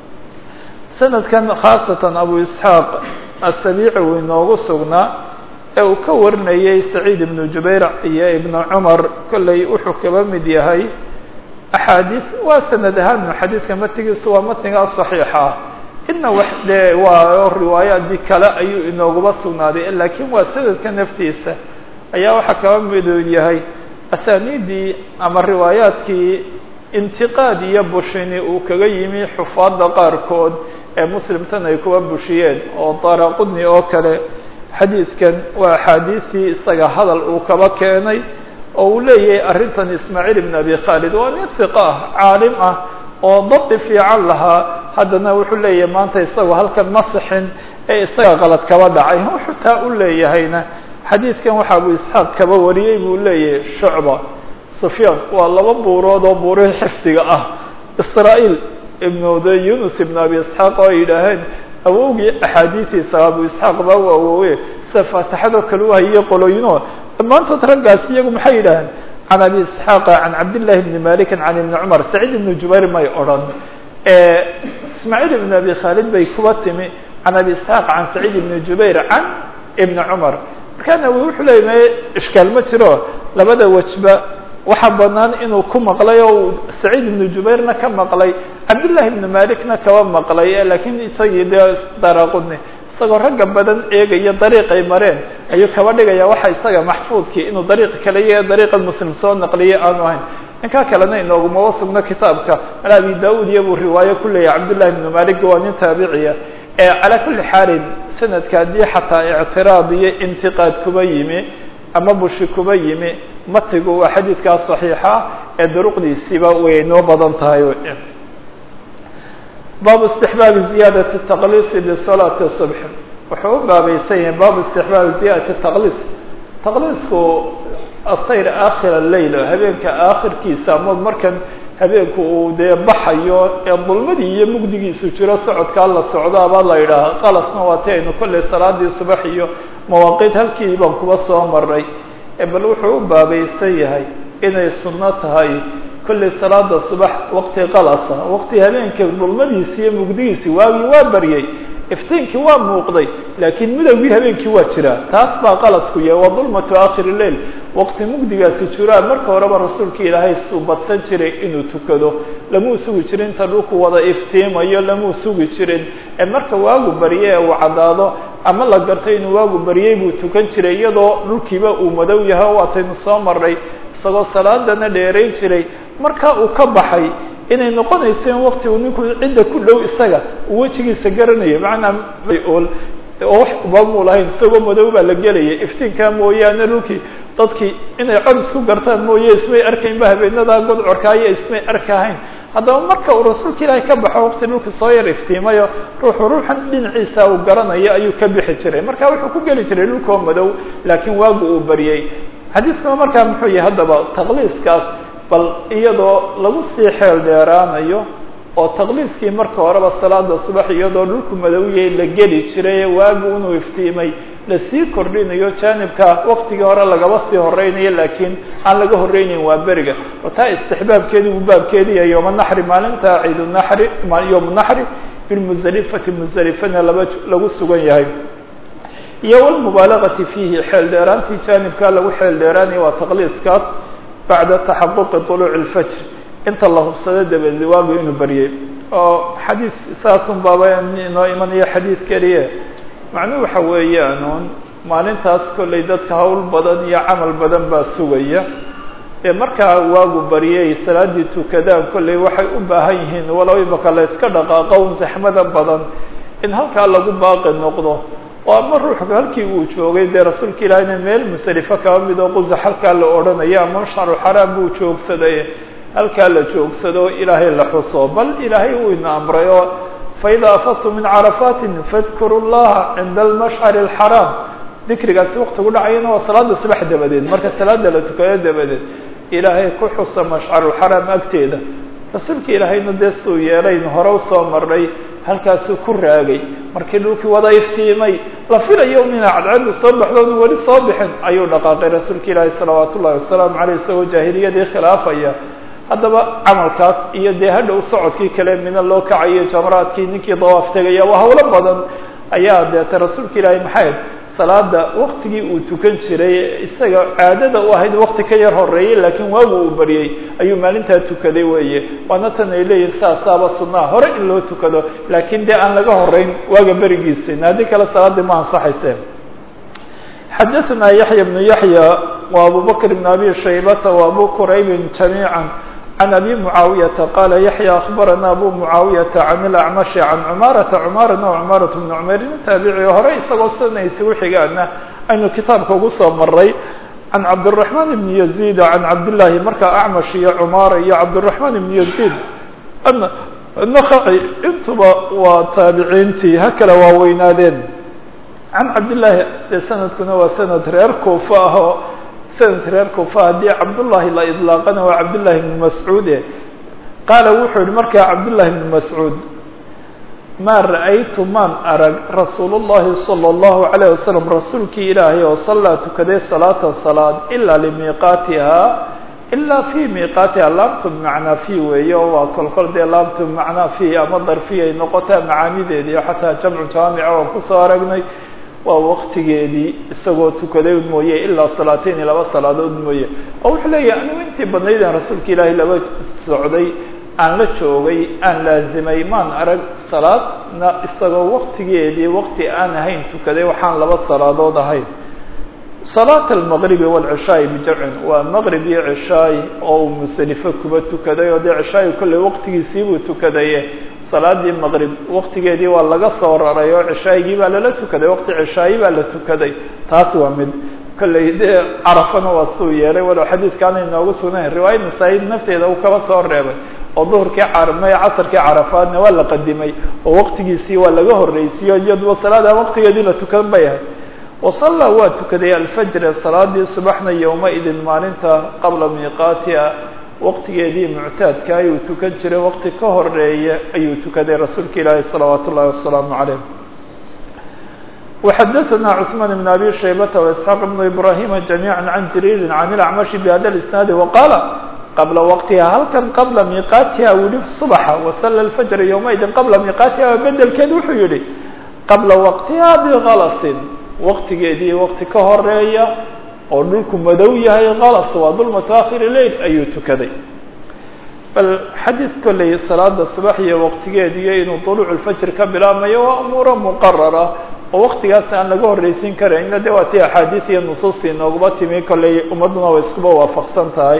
sanadkan khaasatan abu isxaaq asabiici uu inoogu sugnaa ee uu ka warinayay saciid ibnu jubayr iyo ibnu cumar kolley wuxuu kaba mid yahay axaadiis waa sanad ahaan xadiidka matigiisu waa matnigaa saxiixa ah inna wax dee waa riwaayaadii kale ayuu inooguba sugnaaday laakiin waa sanadka naftiisa ayaa waxaa kaba midu yahay asaaniidii ama riwaayaadkii intiqaad iyo bushini uu kaga yimi xufaadda qaarkood ee muslimtan ay kuwa bushiyeen oo daraqudni oo kale xadiidkan waa axaadiisii isaga hadal uu kaba keenay oo uu leeyahay arrintan ismaaciil ibn abi khaalid waa nin hiqa ah caalim ah oo dabdi fiican lahaa haddana wuxuu leeyahay maanta isagoo halkan ma sixin ee isaga qalad kaba dhacay wuxuu taa u leeyahayna xadiidkan waxa abu isxaaq kaba wariyey buu leeyahay shucba sufyaan waa laba buurood oo buurihii xifdiga ah israa'iil ibnu de yunus ibn abi isxaaq oo ay yidhaaheen awowgii axaadiistiisa abu isxaaq baa u awoowe sida faatixadoo kale u hayiye qoloyino dhammaantood raggaas iyagu maxay yidhaaheen can abi isxaaqa can cabdillahi bni malikin can ibni cumar saciid ibni jubayr may odhan ismaaciil ibn abi khaalid bay kuba timi can abi isxaaq can saciid ibni jubayr can ibni cumar markaana wuxuu leeyay me ishkaal ma jiro labada wajba waxaa banaan inuu ku maqlay oo saciid ibnu jubayrna ka maqlay cabdillahi ibni malikna kaba maqlay laakiin isagii dee daraqudni isagoo ragga badan eegaya dariiqay mareen ayuu kaba dhigaya waxa isaga maxfuudkii inuu dariiq kale yahay dariiqa muslim soo naqliyay aanu ahayn ninkaa kalena inoogumaba sugno kitaabka ala abi daud iyo buu riwaayo ku leeyahay cabdillahi ibni malik waa nin taabiciya calaa kulli xaalin sanadka haddii xataa ictiraad iyo intiqaad kuba yimi ama bushi kuba yimi matigu waa xadiidkaa صaxiixa ee duruqdiisiiba way inoo badan tahay baabu istixbaabi ziyaadati taqliisi lisalaati subx wuxuu u baabaysan yahay baabu istixbaabi ziyaadati taqliis taqliisku asayr aakhir leyl habeenka aakhirkiisa ama markan habeenku uu dee baxayo ee dulmadii iyo mugdigiisu jiro socodkaa la socdaabaa la yidhaaha qalasna waa ti aynu kolley salaadii subax iyo mawaaqiid halkii baan kuba soo maray bal wuxuu u baabaysan yahay inay sunno tahay kolley salaada subax waqti qalasa waqti habeenka dulmadiisi iyo mugdigiisi waagii waa baryay iftiinkii waa muuqday laakiin midowgii habeenkii waa jiraa taas baa qalasku yahay waa dulmatu aakhir leil waqti mugdigaasi jiraa marka horeba rasuulka ilaahay suu badsan jiray inuu tukado lamuu sugi jirin inta dhulku wada iftiimayo lamuu sugi jirin ee marka waagu barye ee uu caddaado ama la gartay inuu waagu baryey buu tukan jiray iyadoo dhulkiiba uu madow yahay waataynu soo maray isagoo salaadana dheerayn jiray markaa uu ka baxay inay noqonayso in waqti uu ninku cidda ku dhow isaga uu wejigiisa garanayo macnaa oo wax ubaamuu lahayn isagoo madow baa la gelaya iftiinkaa mooyaane dhulkii dadkii inay cod isku gartaan mooye ismay arkaynba habeenadaa godcorkaayo ismay arkahayn haddaba marka uu rasuulka ilaahay ka baxo waqti dhulka soo yar iftiimayo ruuxu ruuxan dhinaciisa uu garanayo ayuu ka bixi jiray marka wuxuu ku geli jiray dhulkoo madow laakiin waagu uu baryey xadiiskuna markaa muxuu yahay haddaba taqliiskaas bal iyadoo lagu sii xeel dheeraanayo oo taqliiskii marka horeba salaada subax iyadoo dhulku madowiyey la geli jiray waagu inuu iftiimay lasii kordhinayo jaanibka waqtigii hore lagaba sii horeynayo laakiin aan laga horeynayn waa beriga oo taa istixbaabkeedii uu baabkeediya yowma naxri maalinta ciidu naxri yowma naxri bilmuzdalifati muzdalifana laba lagu sugan yahay iyo walmubaalagati fiihi xeel dheeraantii jaanibkaa lagu xeel dheeraanaya waa taqliiskaas bacda taxaquqi طuluuci اlfajr inta la hubsado dabadeed waagu inuu baryay oo xadiis saasun baaba inoo imanayo xadiid keliye macnuhu waxa weeyaan un maalintaas kollay dadka hawl badan iyo camal badan baa sugaya ee markaa waagu baryay salaadii tukadaan kollay waxay u baahan yihiin walow imaka la iska dhaqaaqo un saxmada badan in halkaa lagu baaqi noqdo oo ama ruuxu halkii uu joogay dee rasuulka ilaahayna meel musdalifo kaba mid oo qusax halkaa la odhanayo ama mashcaru xaraam buu joogsaday halkaa la joogsado ilaahay la xuso bal ilaahay uu ina amray oo faida afadtum min carafaatin fadkuru llaha cinda almashcari alxaraam dikrigaasi waqtigu dhacayana waa salaada subax dabadeed marka salaada la tukado dabadeed ilaahay ku xusa mashcaruulxaraam agteeda rasuulka ilaahayna dee suu yeelayn hore usoo marnay halkaasuu ku raagay markii dhulkii wada iftiimay la filayo ina cadceedu soo baxdoonu weli soo bixin ayuu dhaqaaqay rasuulka ilaahay salawaat ullahi wasalaamu caleyh isagoo jaahiliyadii khilaafaya haddaba camalkaas iyo dee hadhow socodkii kale mina loo kacayo jamraadkii ninkii dawaaf tegaya waa hawlo badan ayaa deeta rasuulka ilaahay maxayd salaada waqtigii uu tukan jiray isaga caadada u ahayd waqti ka yar horeeyey laakiin waagu uu baryey ayuu maalintaa tukaday weeye waana tan ay leeyihin saasaaba sunnaha hore in loo tukado laakiin dee aan laga horeyn waaga berigiisa haddii kale salaadii ma ansaxayse xadaثna yaحya بن yaحya wa abu bakr بn abi shaybata wa abu qurayb جamيعا عن أبي معاوية قال يحيى أخبرنا أبو معاوية عن الأعمش عن عمارة عمارة وعمارة بن عمير تابعي هري سقصنا يسوي حجانا أنه كتاب كوسا مري عن عبد الرحمن بن يزيد عن عبد الله مركا أعمش يا عمارة يا عبد الرحمن بن يزيد أن النخعي انتبا وتابعينتي هكذا ووينادين عن عبد الله سند كنا وسند ريركو فاهو سند ريركو فاهدي عبد الله لا إطلاقنا وعبد الله بن مسعود قال وحول مركا عبد الله بن مسعود ما رأيت من أرى رسول الله صلى الله عليه وسلم رسولك إلهي وصلى تكدي صلاة الصلاة إلا لميقاتها إلا في ميقاتها لامتم معنا فيه ويو وكل كل دي لامتم معنا فيه أمضر فيه نقطة معاني دي حتى جمع جامعة وكسارقني ووقتgeedii isagoo tukaday mooye ilaa salaateen laba salaadood mooye oo wuxuu leeyahay anigu intii badnaydaan rasuulka ilaahay laba socday aan la joogay aan laazimay maan arag salaadna isagoo waqtigeedii waqti aan ahayn tukaday waxaan laba salaadood ahayn salaat almaqrib waalcishaai bijamcin waa maqrib iyo cishaay oo musalifo kuba tukaday oo dee cishaay kolley waqtigiisiibuu tukadaye salaadii maqrib waqtigeedii waa laga soo raray oo cishaayigii baa lala tukaday waqti cishaayi baa la tukaday taas waa mid kolley dee carafana waa suu yeelay walow xadiidkaana inoogu sugnayn riwaayad nasaa-id nafteeda uu kaba soo reebay oo duhurkii carmay casarkii carafaadna waa la qadimay oo waqtigiisii waa laga horreysiiyo iyaduba salaada waqtigeedii la tukan bay ahay wasallaa waa tukaday alfajr salaadii subaxna yowma-idin maalinta qabla miiqaatiha waqtigeedii muctaadka ayuu tukan jiray waqti ka horeeya ayuu tukaday rasuulka ilaahi salawaat ullahi wasalaamu calayh وxadaثna cثmaan بn abi shaybata وإسxaaq بn ibrahima جamيعا can jariiri can اlacmashi bhada اisnaadi waqaala qabla waqtiha halkan qabla miiqaatiha wili subaxa wasala اlfajr yowma-idin qabla miiqaatiha bedelkeed wuxuu yihi qabla waqtiha bgalasin waqtigeedii waqti ka horeeya oo dhulku madow yahay kalas waa dul mutaakhir leil ayuu tukaday bal xadiid kolley salaada subax iyo waqtigeediiyo inuu duluuc lfajr ka bilaabmayo waa umuuro muqarara oo waqtigaas aan laga horreysiin karayna de waa tii axaadiis iyo nusuustii noogaba timi kolley ummadduna way iskuba waafaqsan tahay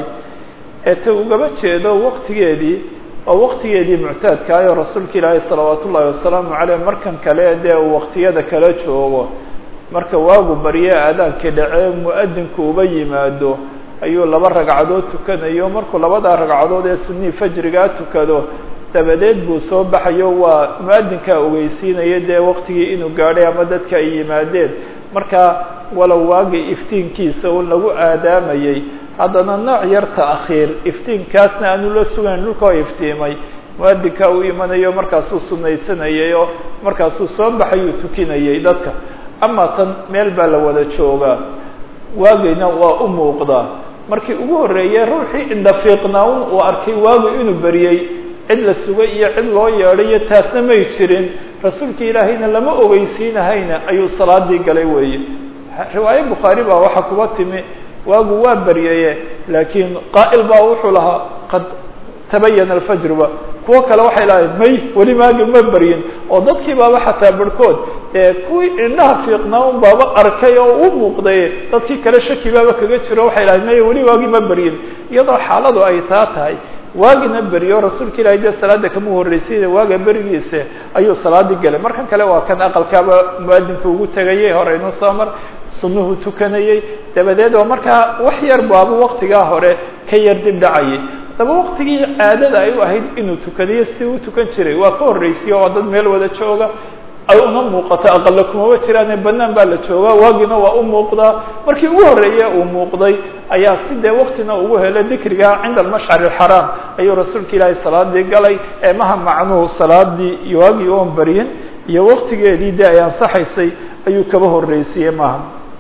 ee ta ugaba jeedo waqtigeedii oo waqtigeedii muctaadkaayoo rasuulka ilaahay salawaat ullaahi wasalaamu caleyh markan kale dee uu waqtiyada kala joogo marka waagu barye aadaankii dhacee mu-adinku uba yimaado ayuu laba ragcadood tukanayo markuu labadaa ragcadood ee sunii fajrigaa tukado dabadeed buu soo baxayo waa mu-adinkaa ogeysiinaya dee waqtigii inuu gaadhay ama dadka ay yimaadeen marka walow waagii iftiinkiisa un lagu aadaamayay haddana nooc yar ta'khiir iftiinkaasna aanu la sugayn dhulka oo iftiimay mu-adinkaa uu imanayo markaasuu sunaysanayay oo markaasuu soo baxayuu tukinayay dadka ama tan meel baa la wada joogaa waagayna waa u muuqdaa markii ugu horreeyey ruuxii indhafiiqnaa un uu arkay waagu inuu beriyey cid la sugay iyo cid loo yeedhayo taasna may jirin rasuulka ilaahayna lama ogeysiinahayna ayuu salaadii galay weeye riwaaye bukhaari baa waxaa kuba timi waagu waa beryaye laakiin qaa'il baa wuxuu lahaa qad tabayana alfajruba kuwo kale waxay lahayn may weli maagi ma beryin oo dadkii baaba xataa barhkood ee kuwii indhaha fiiqnaa un baaba arkay oo u muuqday dadkii kale shaki baaba kaga jiro waxay lahayn may weli waagi ma beryin iyadoo xaaladu ay taa tahay waagina beriyo rasuulka ilaahay dee salaada kama horreysiina waaga berigiisa ayuu salaadii galay markan kale waa kan aqalkaaba mu-adinku ugu tegayay horeynu soo mar sunnuhu tukanayay dabadeed oo markaa wax yar baaba waqtigaa hore ka yar dib dhacayay daba waqtigii caadada ay u ahayd inuu tukanayo si u tukan jiray waa ka horreysiyo waa dad meel wada jooga ay una muuqato aqala kumaba jiraane banaan baa la joogaa waagina waa u muuqdaa markii ugu horreeye uu muuqday ayaa si dee waqtina ugu helay dikriga cinda almashcari alxaraam ayuu rasuulka ilaahay salaadii galay ee maha macnuhu salaadii iyo waagii oon baryin iyo waqtigeedii dee ay ansaxaysay ayuu kaba horreysiiyey maaha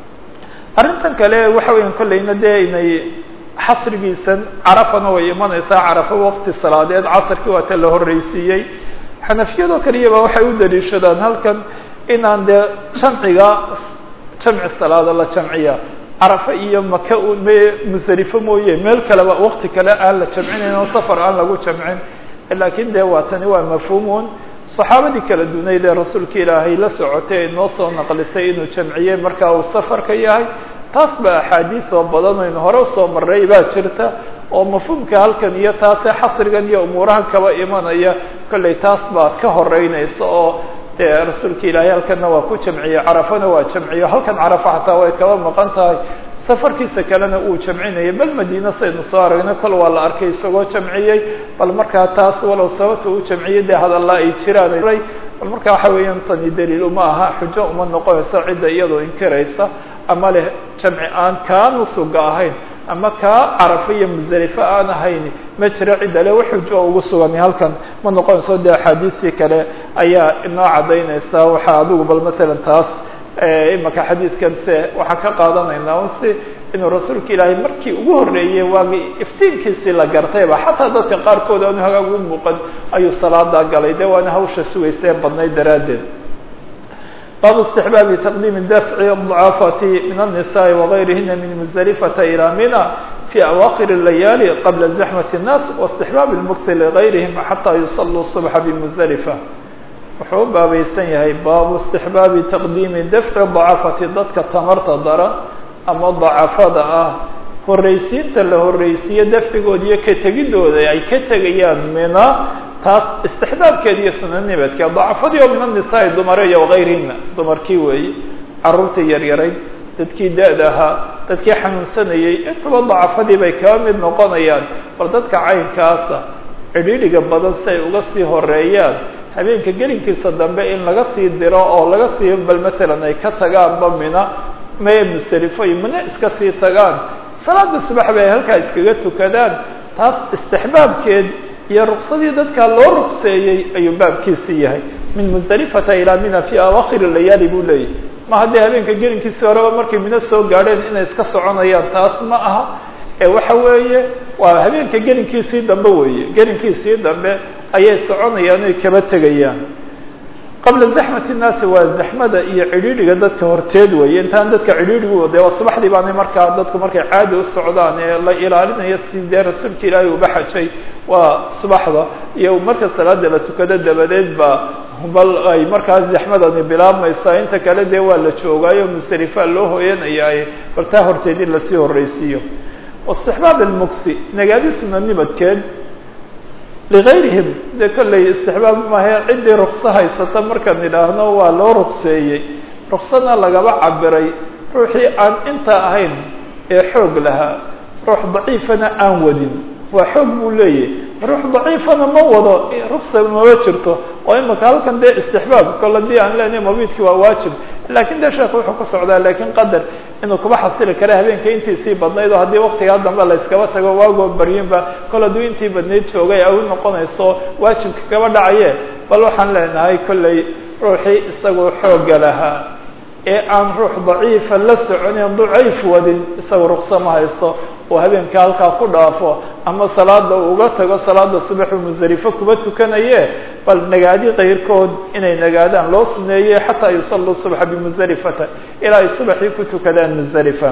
arrintan kale waxa weyan kollayna dee inay xasrigiisan carafana way imanaysaa carafo waqti salaadeed casarkii waa ta la horreysiiyey xanafiyadoo kaliyaba waxay u daliishadaan halkan inaan dee jamciga jamci salaada la jamciya carafa iyo maka m musdelifo mooye meel kaleba waqti kale aan la jamcinayn oo safar aan lagu jamcin laakiin dee waa tani waa mafhuumun saxaabadii kala dunayd ee rasuulka ilaahay la socotay ee noo soo naqlisay inuu jamciyey markaa uu safarka yahay taas ba axaadiis oo badan aynu hore usoo marray baa jirta oo mafhuumka halkan iyo taase xasrigan iyo umuurahan kaba imanaya kollay taas baa ka horeynaysa oo dee rasuulka ilaahay halkanna waa ku jamciye carafana waa jamciyo halkan carafa xataa way kaba maqan tahay safarkiisa kalena uu jamcinayay bal madiina saynu soo aragna kol waa la arkay isagoo jamciyey bal markaa taas walow sababta uu jamciyey dee hadalla ay jiraan bal marka waxa weeyaan tani daliil uma aha xujo uma noqonayso cidda iyadoo inkiraysa ama leh jamci aan kaa nusuga ahayn ama kaa carafa iyo musdelifo aan ahayn ma jiro cidda le wax xujo ugu sugan halkan ma noqonayso dee axaadiistii kale ayaa inoo cadaynaysa waxaa adigu bal masalan taas imaka xadiidkan se waxaan ka qaadanaynaa un si inuu rasuulka ilaahay markii ugu horreeyey waagii iftiinkiisii la gartayba xataa dadka qaarkood aanu hagaag u muuqan ayuu salaadaa galay dee waana hawsha sugaysa ee badnayd daraaddeed baabu istixbaabi taqdiimi dafci adcaafati min annisaai wagayrihina min musdelifata ilaa mina fi awaakhir اlayaali qabla zaxmati الnaas waistixbaabi lmugsi ligayrihim xataa yusaluu subxa bimusdelifa wuxuu u baabaysan yahay baabu istixbaabi taqdiimi dafci dacafati dadka tamarta daran ama dacafada ah horreysiinta la horreysiiyo dafcigooda iyo ka tegidooda ay ka tegayaan mina taas istixbaabkeeda iyo sunanimadka dacafadii oo min annisaai dumare iyo wagayrihina dumarkii weeye caruurtii yaryarayd dadkii da-da ahaa dadkii xanuunsanayay intaba dacafadii bay kaba mid noqonayaan bal dadka caynkaasa cidhiidhiga badan si ay uga sii horeeyaan habeenka gelinkiisa dambe in laga sii diro oo laga sii bal masalan ay ka tagaanba mina mae musdelifo iyo mina iska sii tagaan salaada subax bay halkaa iskaga tukadaan taas istixbaabkeed iyo ruqsadii dadka loo ruqseeyey ayuu baabkiisi yahay min musdelifata ilaa mina fi awaakhir layaali buu leeyahy ma haddii habeenka gelinkiisii horeba markay mina soo gaadheen inay iska soconayaan taas ma aha ee waxa weeye waa habeenka gelinkiisii dambe weeye gelinkiisii dambe ayay soconayaan oy kaba tegayaan qabla zaxmati الnaasi waa zaxmada iyo cidhiidhiga dadka horteed weeye intaan dadka cidhiidhigu dee waa subaxdii baana markaa dadku markay caadi u socdaan ee la ilaalinayo si dee rasuulka ilaahay uba xajay waa subaxda iyo marka salaada la tukado dabadeed baa bal ay markaas zaxmadani bilaabmaysaa inta kale dee waa la joogaayo musdalifa loo hooyanayaaye bal taa horteed in lasii horreysiiyo واستحباab الmugsi nagaadi sunanimadkeed لغayrihim de kolley istixbaab maahe ciddii rukso haysata markaan idhaahno waa loo rukseeyey ruksana lagaba cabiray ruuxii aan inta ahayn ee xoog lahaa ruux daciifana aan wadin waa xoog buu leeyahy ruux daciifana ma wado ruksa mama jirto oo imaka halkan dee istixbaab kol hadii aan leenahay mabidki waa waajib lakin de sheekh wuxuu ku socdaa lakin qadar inuu kuba xasili kara habeenka intiisii badnayd oo haddii waktigaa dambe la iskaba tago waagoo baryinba kol hadduu intii badnayd joogay ay u noqonayso waajibka kaba dhacaye bal waxaan leenahay kolley ruuxii isagoo xooga lahaa ee aan ruux daciifa la soconin dacayf wadin isagoo rukso ma haysto oo habeenka halkaa ku dhaafo ama salaada uu uga tago salaada subaxu musdalifo kuba tukanaye bal nagaadi kayrkood inay nagaadaan loo suneeye xataa yusalluu subxa bimusdalifata ilaa ay subaxii ku tukadaan musdalifa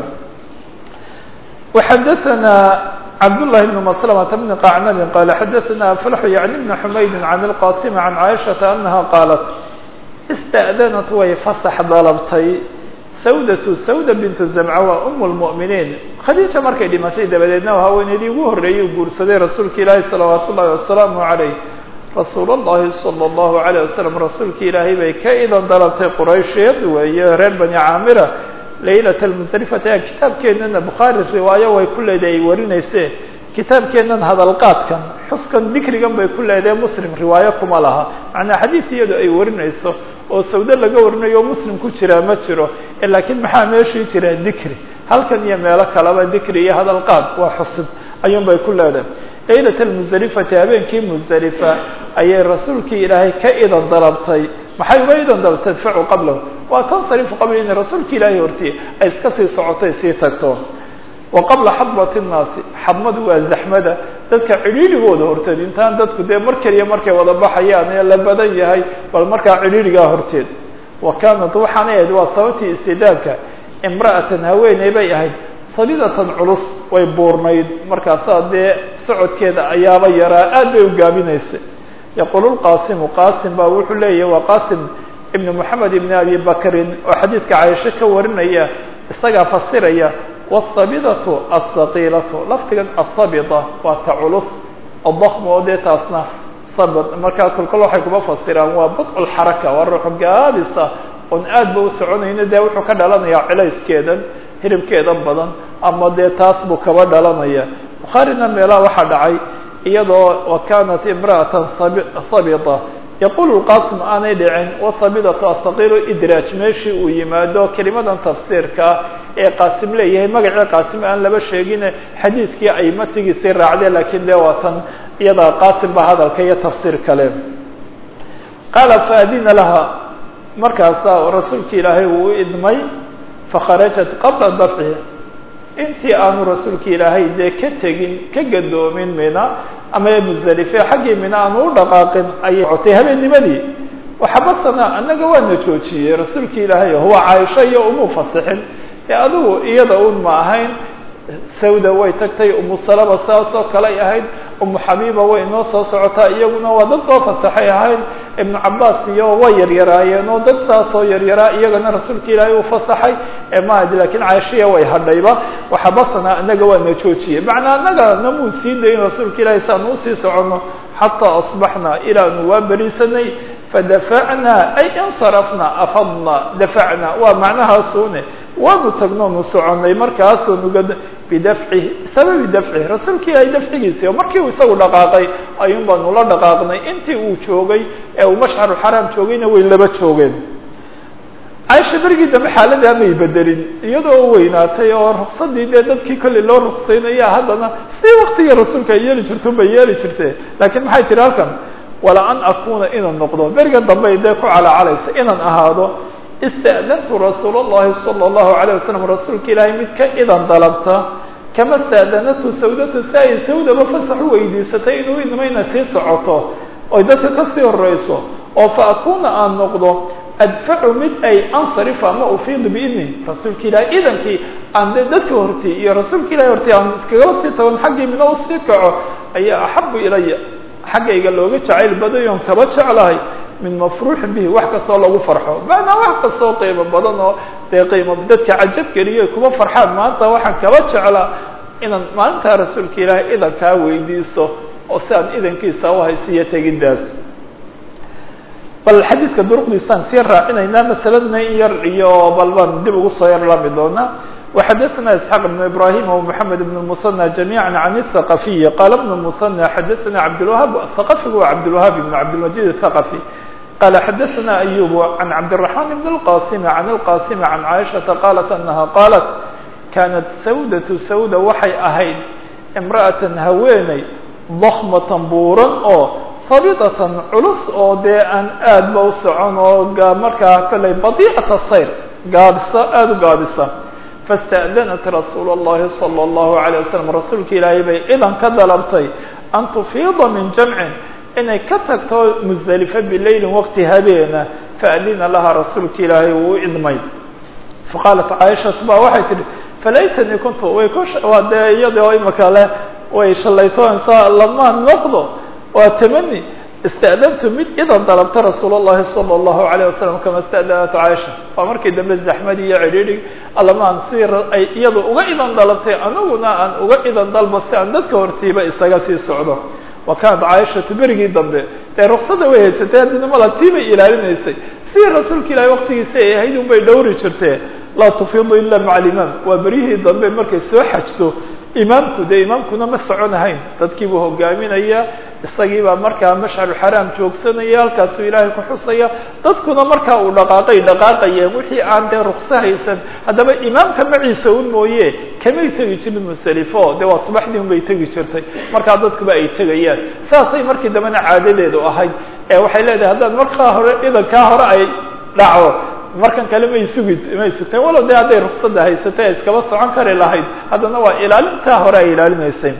وxadaثna cabdاللahi بن مسلمة بن qacnab qal xadaثna فlx yعni بن حmayd عan الqاsim عan caiشhaةa أnaha qaalat istأdanat way fasax dalabtay sawdatu sawda bintu zamca waa um lmu'miniin khadiija markay dhimatay dabadeedna haweeneydii ugu horreeyay uu guursaday rasuulka ilaahi salawaatu ullahi wasalaamu calayh rasuul اllahi salى اllahu alayه wasalam rasuulka ilaahay bay ka idan dalabtay quraysheed weeye reer bani caamira laylat almusdalifata kitaabkeenana bukhaari riwaayo way ku leedahay ay warinayse kitaabkeenan hadalqaadkan xuskan dikrigan bay ku leedahay muslim riwaayo kuma laha macnaa xadiis iyadu ay warinayso oo sawdo laga warinayo o muslim ku jiraa ma jiro laakiin maxaa meeshii jira dikri halkan iyo meelo kaleba dikri iyo hadalqaad waa xusib ayuun bay ku leedahay laylat almusdalifati habeenkii musdalifa ayay rasuulkii ilaahay ka idan dalabtay maxay uga idan dalabtay tadfacu qablahu waa tansarifu qabla in rasuulka ilaahay hortii ay iska sii socotay sii tagto wa qabla xadbati nnaasi xadmadu waa zaxmada dadka cidhiirigooda horteed intaan dadku dee mar keliya markay wada baxayaan ee la badan yahay bal markaa cidhiirigaa horteed wa kaanat waxaanay ahayd waa sababtii istidaadka imra'atan haweeney bay ahayd sabidatan culus way buurnayd markaasaa dee socodkeeda ayaaba yaraa aad bay u gaabinaysay yaquulu lqaasimu qaasim baa wuxuu leeyahy waa qaasim ibn moxamed ibn abi bakrin oo xadiidka caaisho ka warinaya isagaa fasiraya wالsabidatu aلsaqiilatu laftigan asabida waa ta culus adakm oo dee taasna sabd markaa kolkol waxay kuma fasiraan waa badcu lxaraka waa ruux gaabisa oon aad ba u soconayno dee wuxuu ka dhalanayaa cilayskeedan hiribkeedan badan ama dee taas buu kaba dhalanaya bukhaarina meelaha waxaa dhacay iyadoo wakanat imra'atan sabida yaqulu lqasim aanay dhicin wasabidatu asaqiilu idraaj meeshii uu yimaado kelimadan tafsiirka ee qaasim leeyahay magacii qaasim aan laba sheegin xadiidkii ay matigiisii raacdeen lakiin dee waa tan iyadaa qaasim ba hadalka iyo tafsiir kale qaala faadina laha markaasaa rasuulki ilaahay uu u idmay fakharajat qabla dafciha intii aanu rasuulka ilaahay dee ka tegin ka gadoomin mina ama musdalife xaggii mina aanu u dhaqaaqin ayay cotay habeennimadii waxabasana annaga waana joojiyey rasuulka ilaahay huwa caaisha iyo umu fasixin ee adigu iyada un ma ahayn sawda way tagtay umu salama saas oo kale ay ahayd umu xabiiba way inoo soo socotaa iyaguna waa dad loo fasaxay ahayd ibnu cabaas iyo way yaryaraayeen oo dad saasoo yaryaraa iyagana rasuulka ilaahay uu fasaxay maadi lakiin caashiya way hadhayba waxabasana anaga waana joojiyey macnaa annaga namuu sii dayin rasuulka ilaahay saanu usii soconno xataa asbaxna ilaanu waa beriisanay fadafacnaa ay insarafna afadna dafacna waa macnahaasune waanu tagnoonu soconay markaasoo nuga bidafcihi sababi dafcihi rasuulka ilaahay dafcigiisi oo markii uu isagu dhaqaaqay ayuun baanu la dhaqaaqnay intii uu joogay ee uu mashcaru xaraam joogayna way laba joogeen caaisha berigii dambe xaaladaa may bedelin iyadoo weynaatay oo ruksadii dee dadkii kolley loo ruksaynaya haddana si waktigii rasuulka ay yeeli jirto bay yeeli jirte laakiin maxay tiri halkan wala an akuna inaan noqdo beriga dambe dee ku calaacalaysa inaan ahaado ista'dantu rasuul اllahi salى اllahu alayه wasalam rasuulka ilaahay mid ka idan dalabta kama ista'danatu sawdatu si ay sawdaba fasax u weydiisatay inuu idmayna sii socoto oy dadka kasii horeyso oo fa akuna aan noqdo adfacu mid ay ansarifa ama ufiidu biidni rasuulka ilahay idankii aan de dadka hortii iyo rasuulka ilahay hortii aan iskagaba sii tagon xaggii mina usii kaco ayaa axabu ilaya xaggayga looga jacayl badayoon kaba jeclahay min mafruuxin bihi wax kastoo lagu farxo macnaa wax kastoo qiimo badan oo dee qiimo dadka cajab geliyo kuma farxaan maanta waxaan kaba jeclaa inaan maalintaa rasuulka ilaahay idan kaa weydiiso oo si aan idankiisa u haysiiyo tegidaas bal xadiidka duruqdiisaan sii raacinaynaa masaladna in yar iyo bal baan dib ugu soo yar laami doonaa وxdثna اسحاq بن إبراهيم ومحمد بن المثنى جميعا عن الثقفي قال بن المثنى xdثna عبدالوهاب ثقفigu waa عبدالوهاب بن عبدالمجيد الثقفي قال xdثna أيوب عن عبدالرحمن بن القاسم عن القاسم عن عائشةa قالت أنها قالت كانت سودة سودة waxay ahayd امرأة haweeney ضخمة buuran oo صبيطة culus oo dee aan aad ba u socon oo markaa kale بaضيعة الصyر gaabisa aada u gaabisa فاstأdنت رasuul الlahi صلى الله عليه وسلم rasuulka ilaahay bay idan ka dalabtay an تفيida min jamcin inay ka tagto مزدلفة بlayli waqti habeena faأdina laha rasuulka ilaahay wuu idmay faqaalat caaishaة ba waxay tihi falaytanii kuntu way ku waa dee iyada oo imaka le way shalaytoonsaa lamaan noqdo waa tamani استأdنtu mid idan dalabta rasuul الlahi صلى الله عليه وسلم kama اstأdنت caaisha waa markii dambe zaxmad iyo cidhiidhi alamaan si ay iyada uga idan dalabtay aniguna aan uga idan dalbo si aan dadka hortiiba isaga sii socdo wa kaanat caaishatu berigii dambe dee ruksada way haysatay haddina mala tii bay ilaalinaysay si rasuulka ilaahay waqtigiisa ay ahayd un bay dhowri jirtee laa tufiidu ila maca alimaam waa beryihii dambe markay soo xajto imaamku dee imaamkuna ma soconahayn dadkii buu hogaaminaya isagii baa markaa mashcaruxaraam joogsanaya halkaasuu ilaahay ku xusaya dadkuna markaa uu dhaqaaqay dhaqaaqayeen wixii aan dee rukso haysan haddaba imaamka maciisa un mooye kamay tegi jirin muselifo dee waa subaxdii un bay tegi jirtay markaa dadkuba ay tegayaan saasay markii dambena caadadeedu ahayd ee waxay leedahay haddaan markaa hore idankaa hore ay dhacdo markan kale may sugi may sugteen walow dee hadday ruksada haysatay ay iskaba socon kari lahayd haddana waa ilaalintaa hore ay ilaalinaysay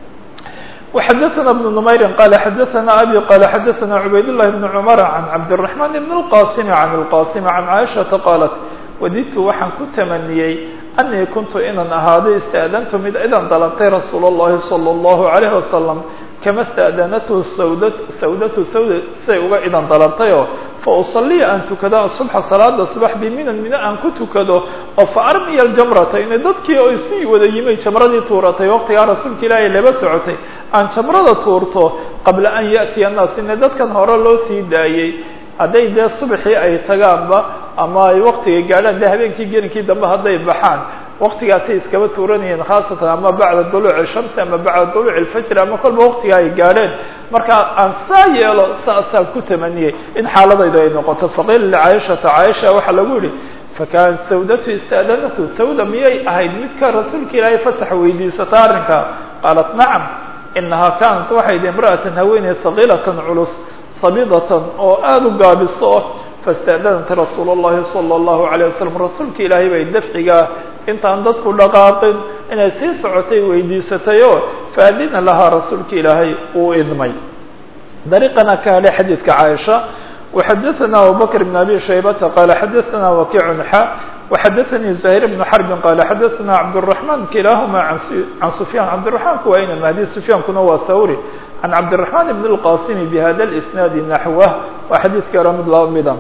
وxdثna بن نmayr qال xdثna abي qال xdثna عubayd اللhi بن cمر عن cabdالرحمن بن الqاsم عن الqاsم عن cائشhaةa qاaلت wadidtu waxaan ku tamaniyey أنii kuntu inaan ahaaday اstأdنtu mid idan dalabtay rasuul الlahi صلى الله عليه وسلم kama اstأdنته sawdة sawdatu sawd siday uga idan dalabtayo fauصaliya aan tukado الصبxa salaada صبح biminan mina aan ku tukado oo faarmiya اljamrata inay dadkii oo isii wada yimay jamradii tuuratay waqtigaa rasuulka ilaahay laba socotay aan jamrada tuurto qabla an yaأtiya الnaas ina dadkan hore loo sii daayey hadday dee subaxii ay tagaanba ama ay waqtiga gaadhaan dee habeenkii gelinkii dambe hadday baxaan waqtigaasay iskaba tuuranayeen khaasatan ama bacda duluuc الshamsi ama bacda duluuc الfajr ama kolba waqtiga ay gaadheen markaa aan saa yeelo saasaan ku tamaniyey in xaaladayda ay noqoto faqiila lcaaishata caaisha waxaa lagu yihi fakanat sawdatu ista'danatu sawda miyay ahayd midka rasuulka ilaahay fasax weydiisata arrinkaa qaalat nacam inahaa kaanat waxay idhi imra'atan haweeney haqiilatan culus sabidatan oo aada u gaabiso faاsta'danat rasuul الlahi salى الlahu عalيه wasalam rasuulka ilaahay bay dafcigaa intaan dadku dhaqaaqin inay sii socotay weydiisatay oo faadina lahaa rasuulka ilaahay uu idmay dariiqana ka hadhay xadiidka caaisha وxadثna abubakr بn abi shaybata qala xadثna wakiic xa وxadثnii زahيr بن xرb qala xadثna cabdالرحman kilahuma can sufyan cabdالرحmanku waa ina mahdi sufyaankuna waa thawri can cabdالرحman بn الqasim bhada الاسnaadi naxwah waa xadiidka hore mid laba mida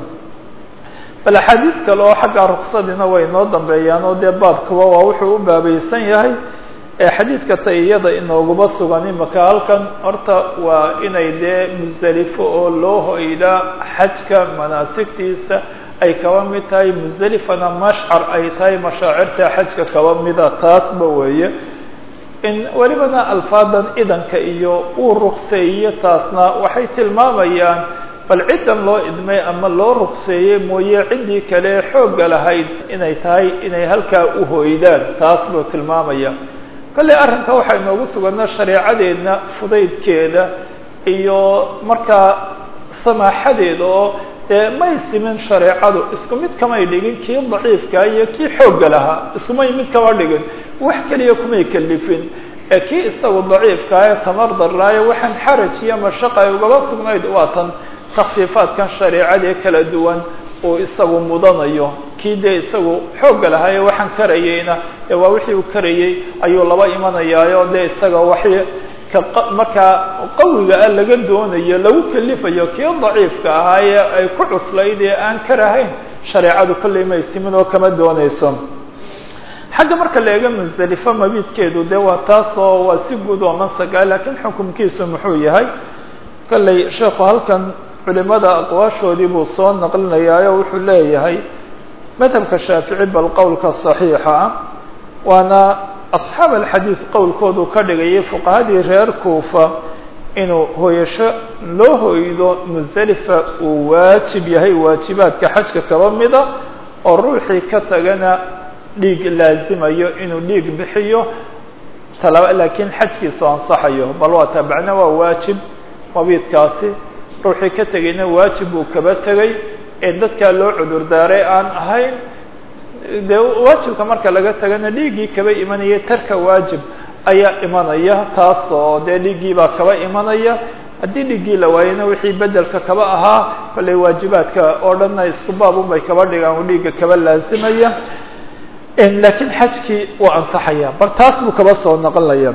bal axaadiid kale oo xagga ruqsadina way inoo dambeeyaan oo dee baabkaba waa wuxuu u baabaysan yahay ee xadiidka taiyada inooguma sugan imaka halkan horta waa inay dee musdelifo oo loo hoydaa xajka manaasigtiisa ay kaba mid tahay musdelifana mashcar ay tahay mashaacirta xajka kaba mida taasba weeye in welibana alfaadan idanka iyo uu ruqseeyo taasna waxay tilmaamayaan bal ciddan loo idmay ama loo ruqseeyey mooye ciddii kale xoogga lahayd inay tahay inay halkaa u hoydaan taas buu tilmaamaya kolley arrinka waxaa inoogu suganaa shareecadeedna fudaydkeeda iyo markaa samaaxadeeda oo dee may simin shareecadu isku mid kamay dhigin kii daciifka iyo kii xoogga lahaa iskumay mid kama dhigin wax keliya kumay kalifin ee kii isagu daciifka ee tamar daraayo waxaan xaraj iyo mashaqa ay ugaba sugnayd waa tan takfiifaadkan shareecadee kala duwan uu isagu mudanayo kii dee isagu xoogga lahaaye waxaan karayeyna ee waa wixii uu karayey ayuu laba imanayaayo dee isaga waxi markaa qawiga ah laga doonayo lagu kalifayo kii daciifka ahaa ee ay ku cuslayd ee aan karahayn shareecadu kolley may timin oo kama doonayso xagga marka la eego Muzdalifa mabidkeedu de waa taasoo waa si guud oo mansaga laakiin xukunkiisu muxuu yahay kolley sheekhu halkan culimada aqwaashoodii buu soo naqlinayaa wuxuu leeyahay madhabka Shaafici bal qowlka saxiixa waana asxaab alxadiid qowlkoodu ka dhigayay fuqahadii reer Kuufa inuu hooyasho loo hooydo Muzdalifa uu waajib yahay waajibaadka xajka kaba mida oo ruuxii ka tagana dhiig laazimayo inuu dhiig bixiyo talaba laakiin xajkiisu ansaxayo bal waa taabacna waa waajib mabidkaasi ruuxii ka tagayna waajib uu kaba tagay ee dadka loo cudur daaray aan ahayn de waajibka marka laga tagana dhiigii kaba imanaya tarka waajib ayaa imanaya taas oo de dhiigii baa kaba imanaya haddii dhiigii la waayana wixii bedelka kaba ahaa kolley waajibaadka oo dhanna isku baabun bay kaba dhigaan uu dhiiga kaba laasimaya laakiin xajkii waa ansaxaya bal taas buu kaba soo noqonaya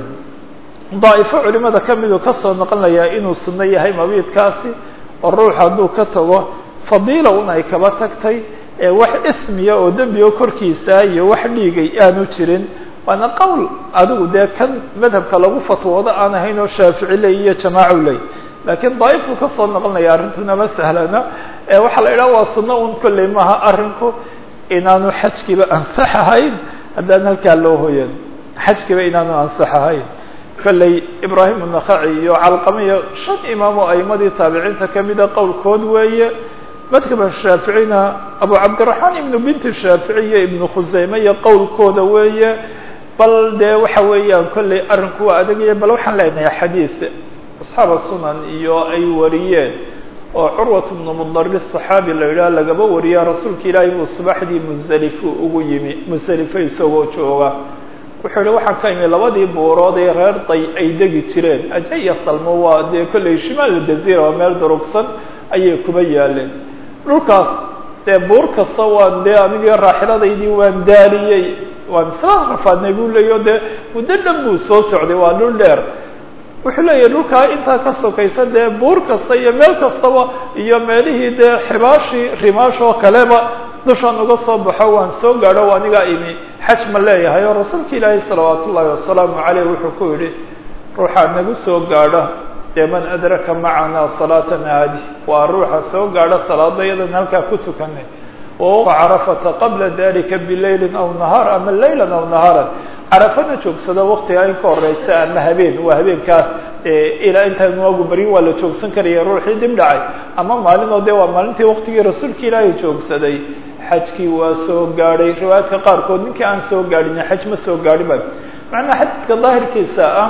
daa'ifo culimada kamid uu ka soo noqonaya inuu sunno yahay mabidkaasi oo ruux hadduu ka tago fadiila un ay kaba tagtay wax ismiya oo dembi oo korkiisa iyo wax dhiigay aanu jirin waana qowl adigu dee kan madhabka lagu fatwoodo aan ahayn oo Shaafici leh iyo jamaaco leh laakiin daa'ifku ka soo noqonaya arrintuna ma sahlana waxa la ilaa waa sunno un kulli maaha arrinku inaanu xajkiba ansaxahayn haddaan halkaa loo hooyan xajkiba inaanu ansaxahayn kolley Ibraahim an-Nakhaci iyo Calqama iyo shan imaam oo aymadii taabiciinta kamida qowlkood weeye madhabka Shaaficina Abu Cabdiraxmaan ibn bint Shaafici iyo ibn Khusayma iyo qowlkooda weeye bal de waxa weeyaan kolley arrinku waa adagaya bal waxaan leenahay xadiis asxaab sunan iyo ay wariyeen oo Curwa ibn Mudarris saxaabi la yiraahdo lagaba wariyaa rasuulka Ilaahay uu subaxdii Muzdalifa ugu yimi Muzdalifa isagoo jooga wuxuu yiri waxaan ka imi labadii buurood ee reer tay ay degi jireen ajay salmo waa de kolley shimaal jaziira oo meel durugsan ayay kuba yaaleen dhulkaas ee buur kasta waa de aniga raaxiladaydii waan daaliyay waan soo rafaadnay buu leeyahay de muddo dhan buu soo socday waa dhul dheer wuxuu leeyahay dhulka inta ka sokaysa de buur kasta iyo meel kastaba iyo meelihii de xibaashi rimaasho kaleba dushan uga soo baxo waan soo gaadho aniga imi xaj ma leeyahay oo rasuulka Ilaahay salawaatu Ullaahi wasalaamu calayhi wuxuu ku yiri ruuxa nagu soo gaadho man adraka macana salaatan hadi waa ruuxa soo gaadho salaadayada halka ku tukanay oo Arafata qabla dalika bilayl aw nahar ama laylan aw naharan Arafada joogsada waqti ay ka horeysa ama habeen waa habeenkaas ila inta noogu bari waa la joogsan kariyo ruuxii dib dhacay ama maalin oo de waa maalintii waqtigii rasuulka Ilaahay joogsaday xajkii waa soo gaadhay riwaayadka qaar kood ninkii aan soo gaadhin xaj ma soo gaadhin macna xadka daahirkiisa ah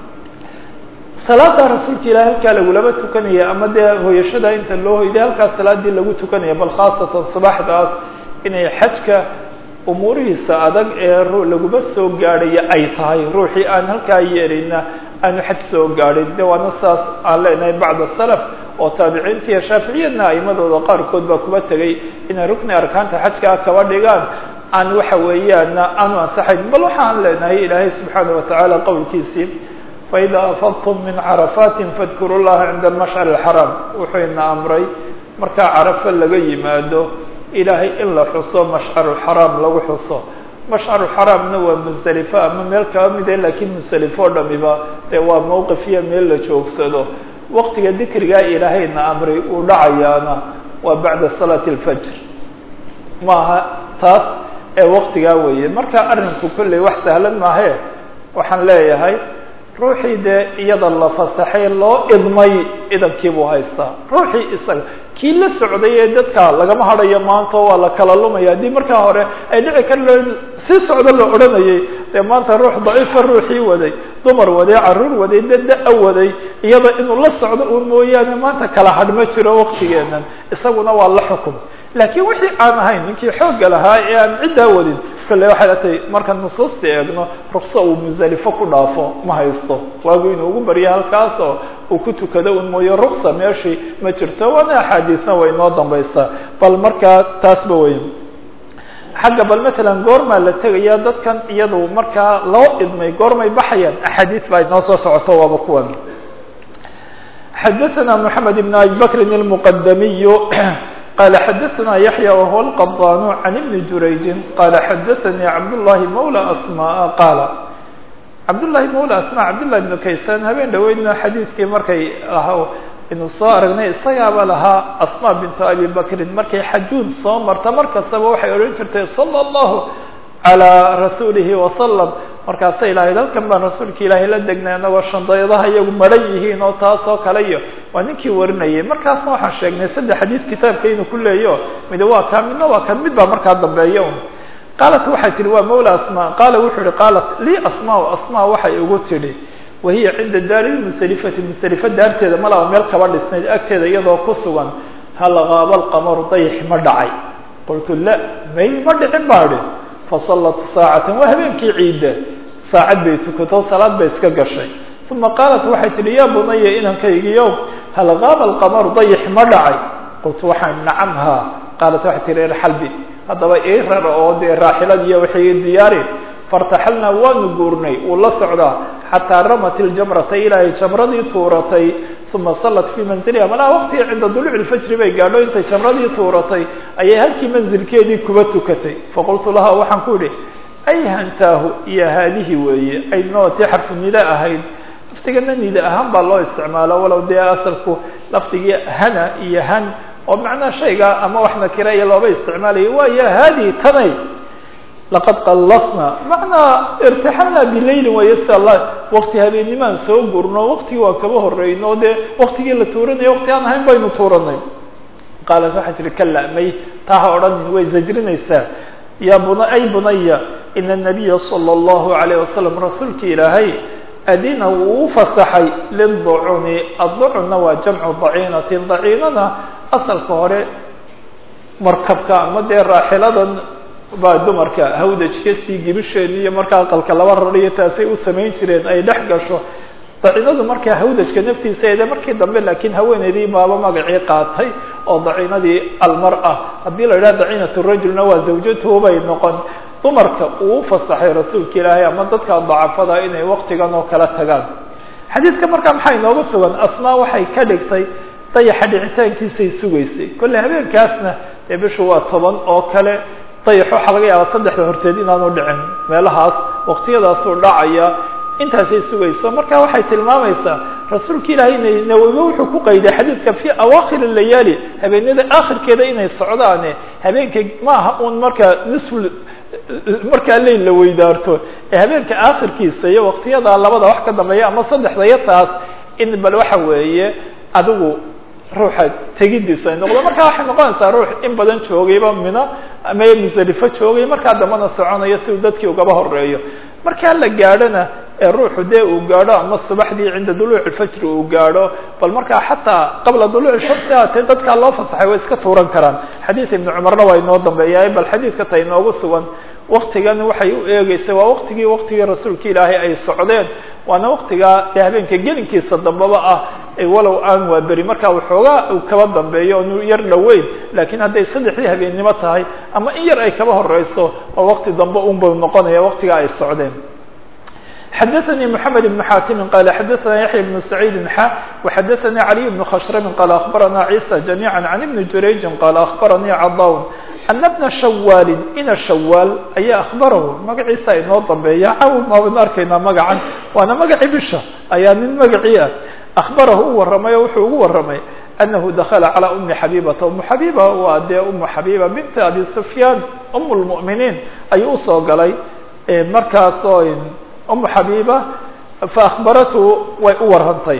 salaada rasuulka Ilaahay halka lagu laba tukanaya ama de hooyashada inta loo hoyday halka salaadii lagu tukanaya bal khaasatan subaxdaas inay xajka umurihiisa adag ee lagu ba soo gaadhay ay tahay ruuxii aan halka yeerina aan xaj soo gaadhin de waana saas aan leenahay bacda salaf oo taabiciinta iyo Shaafiiciyadna aymadooda qaar kood ba kuba tagay in rukni arkaanta xajka kaba dhigaan aan waxa weeyaan aan ansaxay bal waxaan leenahay Ilaahay subhanahu wa ta'ala qowlkiisa فإذا أفضتم من عرفات فاذكروا الله عند المشعر الحرام وحينا أمري مركا عرفة لغا يمادو إلهي إلا حصو مشعر الحرام لغو حصو مشعر الحرام نوى مزدلفة أما ميلكا أمدين لكن مزدلفة دمبا تيوى موقفية ميلا جوكسدو وقت ذكر جاء إلهينا أمري ودعيانا وبعد صلاة الفجر ما تاس وقت جاوية مركا أرنكو كل وحسهلا ما هي وحن لا يهي ruuxii de iyada la fasaxay loo idmay idankii buu haystaa ruuxii isaga kii la socday ee dadka lagama hadayo maanta waa la kala lumaya hadii markaa hore ay dhici kar si socdo la odhanayay dee maanta ruux daciifa ruuxii waday dumar waday caruur waday dada waday iyada inuu la socdo uu mooyaane maanta kala hadhma jiro waqtigeenan isaguna waa la xukum laakiin wixii aan ahayn ninkii xoog lahaa ee aan cidda wadin kale waxa ay tahay marka nusuusta eegno ruqsa uu Muzdalifa ku dhaafo ma haysto waagu inuu ugu bariyo halkaas oo uu ku tukado un mooyo ruqsa meeshii ma jirto wana xadiisna way noo dambaysaa bal marka taasba weyn xagga bal matalan goormaa la tegaya dadkan iyadu markaa loo idmay goormay baxayaan axaadiis baa inoo soo socoto waaba kuwan xadaثna mحamed بn abi bakri الmqdamiy qala xadaثna yaحya whuwa الqaطan can ibni jurayji qala xadaثanii cabdالlahi mawlى asmاء qaala cabdالlahi mawlى asmاء cabdالlah ibn kaysan habeen dhaweydna xadiidkii markay inu soo aragnay isagaaba lahaa asma bintu abi bakrin markay xajuun soo marta mar kastaba waxay odhan jirtay sala allahu calaa rasuulihi wasalam markaasa ilahay halkan baan rasuulka ilaahay la degnay anagoo shandayadaha iyagu maran yihiin oo taas oo kale iyo waa ninkii warinayay markaasna waxaan sheegnay saddex xadiis kitaabka inuu ku leeyo mid waa ka midna waa kan mid baa markaa dambeeya un qaalat waxay tihi waa mawla asma qaala wuxuu ihi qaalat lii asma asma waxay ugu tidhi wahiya cinda daari lmusalifati musalifa daarteeda malaba meel kaba dhisnayd agteeda iyadoo ku sugan hal qaaba alqamaru dayx ma dhacay qultu la may ma dhicin baa idhi fasallat saacatan waa habeenkii ciidda saacad bay tukato salaad bay iska gashay uma qaalat waxay tihi yaa bunaya inankaygiyo hal qaaba alqamaru dayx ma dhacay qultu waxaan nacam haa qaalat waxay tihi irxalbi haddaba ii rar oo dee raaxilad iyo waxay diyaari fartaxalna waanu guurnay wuu la socdaa xataa ramat iljamrata ilaahay jamradii tuuratay uma salat fii manziliha malaa waqtiga cinda duluuci lfajri bay gaadho intay jamradii tuuratay ayay halkii manzilkeedii kuba tukatay faqultu laha waxaan ku idhi ay hantaahu iyo haadihi weeye ay nooti xarfu nida ahayd laftigana nida ahaan baa loo isticmaalo walow dee asalku lafdigii hana iyo han oo macnaa shayga ama wax nakira iyo looba isticmaalayo waayo haadihi tanay laqad qallasna macnaa irtixalna bilayli wayasa la waqti habeenimaan soo gurno waqtigii waa kaba horeyno dee waqtigii la tuuranayo waqti aan ahayn baynu tuuranay qaalat waxay tihi kala may taa ha odhanin way zajrinaysaa ya buna ay bunaya ina الnabiya salى اllahu alayh wasalam rasuulka ilaahay adina wuu fasaxay liducuni adducuna waa jamcu daciinatin daciinana asalka hore markabka ama dee raaxiladan baa dumarka hawdajkastii gibisheedi iyo markaa aqalka laba rariyo taasay u samayn jireen ay dhex gasho daciinadu markaa hawdajka naftiisa eede markii dambe laakiin haweeneydii baaba magacii qaatay oo daciinadii almar-a haddii la idhaha daciinatu rajulna waa zawjatuhu bay noqon dumarka uu fasaxay rasuulka ilaahay ama dadka dacafada inay waqtigan oo kala tagaan xadiidka markaa maxaa inooga sugan asmaa waxay ka dhigtay dayaxa dhicitaankiisay sugaysay kolley habeenkaasna dee bishu waa toban oo kale dayax waxaa laga yaabaa saddexda horteed inaanu dhicin meelahaas waqtiyadaasuu dhacaya intaasay sugayso marka waxay tilmaamaysaa rasuulka ilaahay inay nawawi wuxuu ku qayday xadiidka fi awaakhir layaali habeenada aakhirkeeda inay socdaane habeenka ma aha un markaa nisful markaa leyl la weydaarto ee habeenka aakhirkiisa iyo waqtiyada labada wax ka dambeeya ama saddexda iyo taas in bal waxa weeye adigu ruuxa tegidiisu ay noqdo markaa waxay noqonaysaa ruux in badan joogayba mina ama musalifo joogay markaa dambana soconayo si uu dadkii ugaba horeeyo markaa la gaadhona ee ruuxu dee uu gaadho ama subaxdii cinda duluuci lfajri uu gaadho bal markaa xataa qabla duluuci shamsi haatee dadkaa loo fasaxay way iska tuuran karaan xadiid ibnu cumarna waa inoo dambeeyaay bal xadiidka ta inoogu sugan waktigan waxay u eegeysay waa waktigii waktigii rasuulka ilaahay ay socdeen waana waktigaa dee habeenka gelinkiisa dambaba ah walow aan waa beri markaa waxoogaa uu kaba dambeeyo onu yar dhaweyn laakiin hadday saddexdii habeennimo tahay ama in yar ay kaba horeyso oo wakti dambe unba noqonaya waktigaa ay socdeen xadaثnي محamed بن xاtim qal xadaثna yaحya بن سacيid xa وxadaثnي عalي بن khshrm qal aخbarana عيسى جamيعا عan iبn jurayji qal aخbaranii cadawn ana bna shawaali ina shawaal ayaa akhbarahu magaciisa inoo dambeeya cawn maabanu arkaynaa magacan waana magacii bisha ayaa nin magacii ah akhbarahu u waramay oo wuxuu ugu waramay anahu dakla calى umi xabibata umu xabiba waa dee umu xabiba binti abi sufyaan um اlmؤminiin ayuu usoo galay markaasoo umu xabiba faakbaratu way u warantay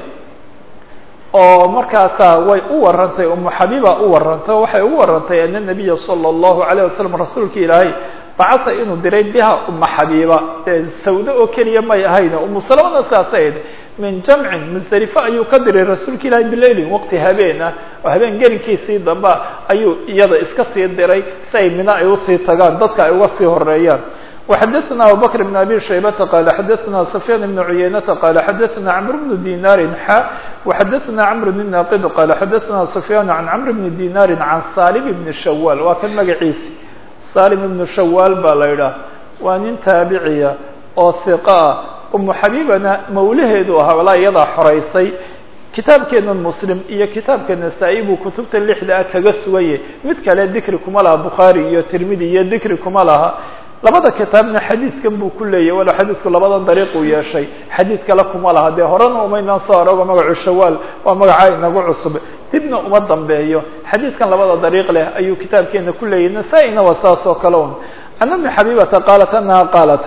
oo markaasaa way u warantay umu xabiba u warantay waxay ugu warantay ana nabiya salى اllahu alayه wasalam rasuulka ilaahay bacasa inuu diray biha uma xabiba sawdo oo keliya may ahayn umu salamana saasayd min jamcin musdalifa ayuu ka diray rasuulka ilaahay bilaylin waqti habeen ah oo habeen gelinkiisii damba ayuu iyada iska sii diray si ay mina ay usii tagaan dadka ay uga sii horeeyaan وxadثna abu bكر بن abي شhaybةa qال xadثna سفyاn بن عuyaynةa qال xadثna cمr بن dinar xa وxadثna cمr الناqd qال xadثna سفyاn عan cمr بن dinar عan salim بن shawاl waa kan magaciisi salim ibnu shawaal baa la yidhaah waa nin taabiciya oo hiqa ah umu xabiibana mawlaheedu ahaa walaa iyadaa xoraysay kitaabkeena muslim iyo kitaabka nasaa-i buu kutubta lixda ah kaga sugayay mid kale dikri kuma laha bukhaari iyo tirmidi iyo dikri kuma laha labada kitaabna xadiidkan buu ku leeyahy wala xadiidku labadan dariiq uu yeeshay xadiid kale kuma laha dee horena umaynaan soo arogo magacu shawaal waa magacaa inagu cusub dibna uma dambeeyo xadiidkan labada dariiq leh ayuu kitaabkeena ku leeyahy nasaa-ina waa saas oo kale un can umi xabiibata qaalat anaha qaalat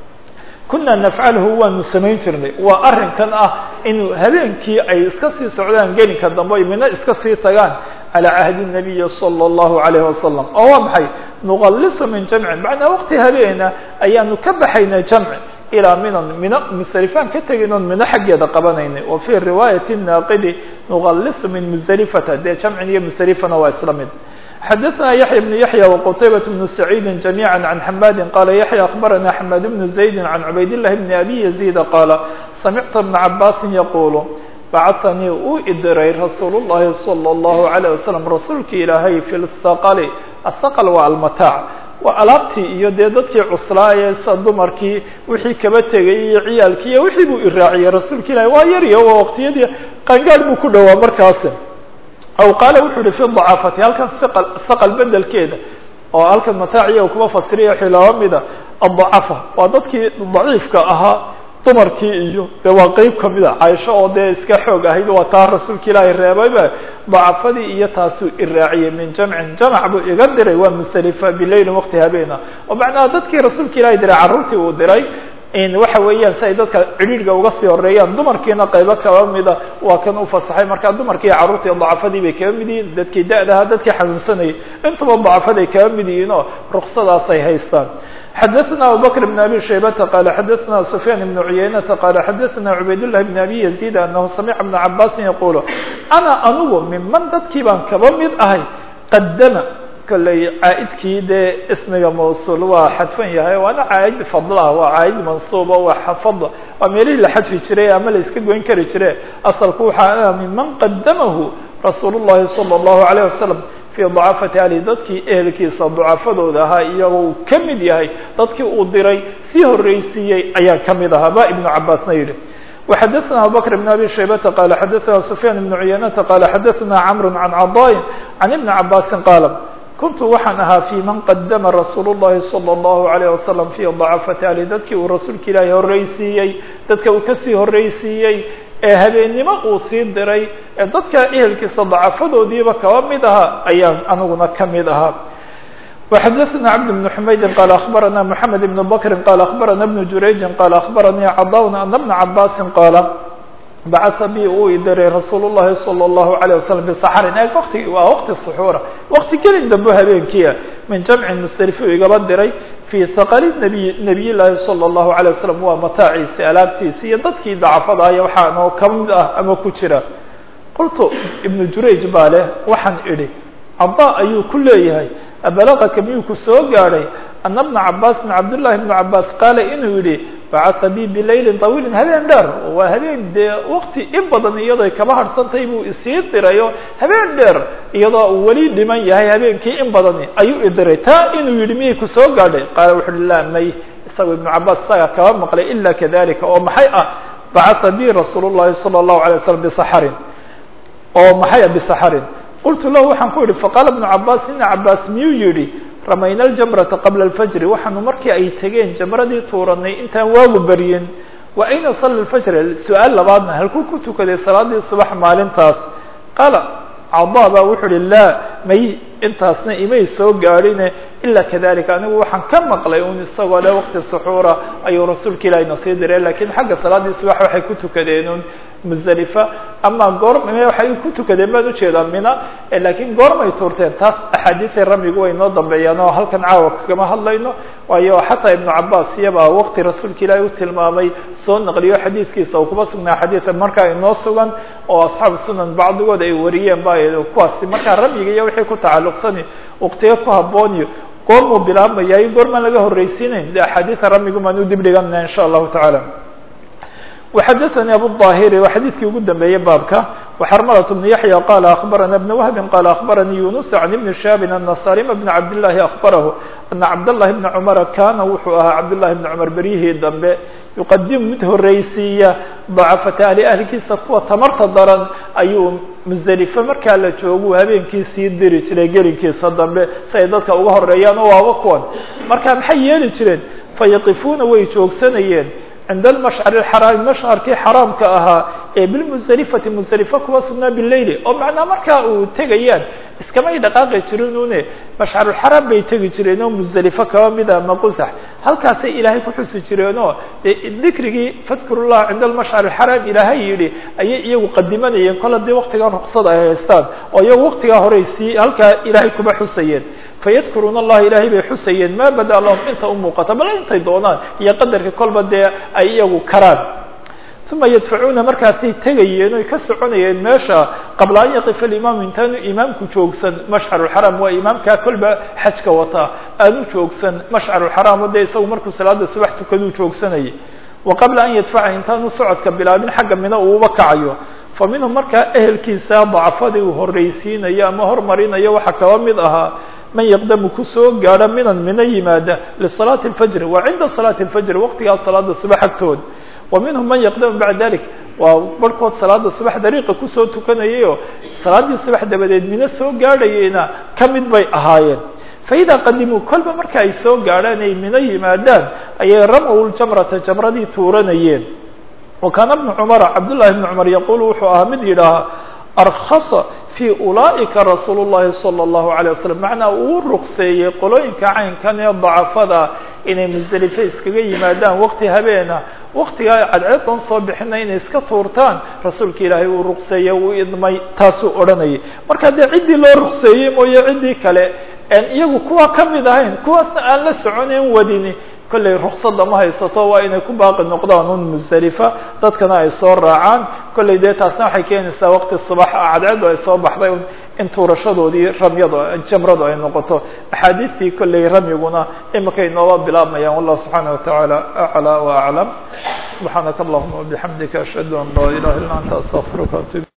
kuna nafcalhu waanu samayn jirnay waa arrinkan ah inuu habeenkii ay iska sii socdaan gelinka dambe ay mina iska sii tagaan calى cahdi الnabiyi salى الlahu عalayه wasalam oo waa maxay nuqalisu min jamcin macnaa waqti habeena ayaanu ka baxaynay jamci ilaa minan mina musdelifaan ka tegaynoon mino xaggeeda qabanaynay wa fii riwaayati naaqidi nuqalisu min musdelifata dee jamcin iyo musdelifana waa isla mid xadaثna yaحya بن yaحyى وqtaybaة بن سacيidi جamيعا عan xamadi qala yaحyى أخbarana xmad بن زaydi عan cubayd الlahi بn abi يزيd qaala samictu بna cabasi yaqulu bacanii uu idiray rasuul الlahi salى الlahu عalيه wasalam rasuulki ilaahay fi اthaqli athaql waa almataac waa alaabtii iyo dee dadkii cuslaaye sa dumarkii wixii kaba tegay iyo ciyaalkii iyo wixii buu iraaciyey rasuulka ilahi waa yarya waa waqtiyadii qangaadh buu ku dhowaa markaas aw qaala wuxuu yihi fi dacaafati halkan iqal haqal bedelkeeda oo halkan mataaciya kuma fasiriya wixii laba mida addacafa waa dadkii daciifka ahaa dumarkii iyo dee waa qeyb kamida caaisho oo dee iska xoog ahayd waa taa rasuulka ilaahay reebayba dacafadii iyo taasuu iraaciyey min jamcin jamac buu iga diray waa musdelifa bilaylin waqti habeena oo macnaha dadkii rasuulka ilaahay diray carruurtii uu diray waxa weeyaan si ay dadka cidhiidhga uga sii horeeyaan dumarkiina qaybo kaba mida waa kan u fasaxay markaa dumarkii iyo carruurtii dacafadii bay kaba mid yihiin dadkii da-daha dadkii xanuunsanayay intuba dacafaday kaba mid yihiin oo ruksadaas ay haystaan xadaثna abubakr بn abi shaybata qala xadaثna sufyaan ibn cuyaynata qala xadaثna cubayd لlahi bn abi yaزيid anahu samica bna cabaasin yaqulu ana anugu miman dadkii baan kaba mid ahay qadama kolley caaidkii dee ismiga mawsuul waa xadfan yahay waana caaid fadlah waa caaid mansuuba waa fadl waa meelihii la xadfi jiray ama la iska goyn kari jire asalku waxaa miman qadamahu rasuul الlahi salى الlahu عalيه wasalam fi dacafati ahli dadkii ehelkiisa dacafadooda ahaa iyagoo uu ka mid yahay dadkii uu diray sii horreysiiyey ayaa ka mid ahaa ba ibnu cabaasna yidhi وxadaثna abubakr بn abi shaybata qala xadaثna sufyaan ibn cuyaynata qala xadaثna cmr can cadaayin can ibni cabaasi qaala kuntu waxaan ahaa fi man qadama rasuul الlahi salى الlahu عalيه wasalam fi dacafati ahli dadkii uu rasuulka ilaahay horreysiiyey dadka uu kasii horreysiiyey ee habeennimo uu sii diray ee dadka ehelkiisa dacafadoodiiba kaba mid ahaa ayaan aniguna ka mid ahaa وxadaثna cabd بن xumayd qala aخbarana mحamed بn bkri qala aخbarana بn jurayji qala aخbaranii cadاwn ana بna cabasi qaala bacaa bi uu idiray rasuul الlahi salى الlahu عalيه wasalam bisaxrin e wati waa waqti suxuura waqti gelin dambe habeenkiia min jamcin musdelifi u igaba diray fii haqali nabiy nabiy llaahi salى الlahu عalيه wasalam waa mataaciisi alaabtiisi iyo dadkii dacafadaaya waxaanoo ka mid ah ama ku jira qultu ibnu jurayj baa leh waxaan idhi cadaa ayuu ku leeyahay abalaqaka miyuu ku soo gaadhay ana bna cabaas bn cabdالlahi bn cabaas qaala inuu yihi bacaa bi bilaylin طawiilin habeen dheer waa habeen dee waqti in badan iyadoo kaba harhsantay buu isii dirayo habeen dheer iyadoo uu weli dhiman yahay habeenkii in badani ayuu idiray taa inuu yihi miyay ku soo gaadhay qaala wuxu uhi la may isaga ibnu cabaas isaga kaba maqlay ila kadalika oo maxay ah bacaa bi rasuul الlahi salى الlahu عalيه wasalam bisaxarin oo maxay ah bisaxarin qultu lahu waxaan ku idhi faqaala ibnu cabaas ibna cabaas miyuu yihi ramayna aljamrata qabla alfajri waxaanu markii ay tegeen jamradii tuuranay intaan waagu baryin wa ayna salla alfajr su-aal labaadna halkuu ku tukaday salaadii subax maalintaas qaala cadaa baa wuxuu uhi laa may intaasna imay soo gaadhine ila kadalika anigu waxaan ka maqlay un isagoo le waqti suxuura ayuu rasuulka ilaahi na sii diray lakiin xagga salaadii subax waxay ku tukadeen un musdelifa ama goorm waxay ku tukadeen baan ujeedaa mina laakiin goormay tuurteen taas axaadiisay ramigu way noo dambeeyaan oo halkan caawa kagama hadlayno waayo xataa ibnu cabaas iyabaa waqti rasuulka ilaahi u tilmaamay soo naqliyo xadiiskiisa oo kuma sugnaa xadiia markaa inoo sugan oo asxaabu sunan bacdigood ay wariyeen ba kuwaasi markaa ramiga iyo wixii ku tacalluqsani waqtiga ku haboon iyo goormuu bilaabmaya goormaan laga horreysiinayn de axaadiia ramigu maan u dib dhigana in sha allahu tacaala وxadaثnي abu الظاhiri waa xadiidkii ugu dambeeyey baabka وحرملة بن يحيى قال أخبرنا ابن وهب قال أخبرني يونس عن ابن شهاب أن سالم بن عبد الله أخبره أن عبد الله بن عمر كان وحوها عبد الله بن عمر بريه الدنب يقدم مده الرئيسية ضعفة لأهل كيسة قوة تمرت ضرا أيوم مزدلفة مركا la joogo habeenkii sii diri jiray gelinkiisa dambe say dadka uga horeeyaan oo waa kuwan marka maxay yeeli jireen fayaqifuna way joogsanayeen عند المشعر الحرام مشعر كي حرام كأها بالمزدلفة مزدلفة كواسنا بالليل أو معنا مركا وتجيان إسكما يدقاق يترونونه مشعر الحرام بيتجي ترينه مزدلفة كوامدا مقصح هل كاسي إلهي كحس ترينه ذكره فذكر الله عند المشعر الحرام إلهي يلي أي يقدمنا ينقل دي وقت كان رقصد أستاذ أو يو وقت كان رئيسي هل كإلهي كبا حسين فيذكرون الله إلهي بحسين ما بدأ لهم انت أمو قطب لا انت دونان يقدر كل بدأ أيه كرام ثم يدفعون مركزي تجيين ويكسرون ينماشى قبل أن يقف الإمام انتان إمام كجوكسن مشعر الحرام وإمام ككل حجك وطا أنو جوكسن مشعر الحرام وده يسوي مركز صلاة الصبح تكدو جوكسني وقبل أن يدفع انتان صعد كبلابين حقا منه ووقعيه فمنهم مركز أهل كيسا ضعفاده وهريسين يا مهر مرين يا وحكا ومضها من يقدم كسو قال من من يمادة لصلاة الفجر وعند صلاة الفجر وقتها صلاة الصبح التود ومنهم من يقدم بعد ذلك وبركوت صلاة الصبح طريقة كسو تكنيه صلاة الصبح دبدت من السوق قال ينا كم بي أهاين فإذا قدموا كل مركا يسوق قال من يمادان أي رموا الجمرة جمرة دي تورنيين وكان ابن عمر عبد الله بن عمر يقول وحوها مديرها أرخص في أولئك رسول الله صلى الله عليه وسلم معنى ورقصي قلوين كعين كان يضعف هذا إن مزدلفة إسكاقي مادان وقتها بينا وقتها عدعية صبحنا إن إسكتورتان رسولك إلهي ورقصي وإضمي تاسو أراني مركا دي عدي لو رقصي ويعدي كالي أن يقول كوا كم دهين كوا أن لسعونين وديني كل رخصة ما هي سطوة إن يكون باقي النقطة مزدلفة تذكرنا يصور راعان كل ده تسمع حكين السا وقت الصباح عدد ويصبح ضيون انتو رشدوا دي رميضة الجمرة أي نقطة أحاديث في كل رمي قلنا إما كي نواب بلا ما يقول الله سبحانه وتعالى أعلى وأعلم سبحانك اللهم وبحمدك أشهد أن لا إله إلا أنت أستغفرك وأتوب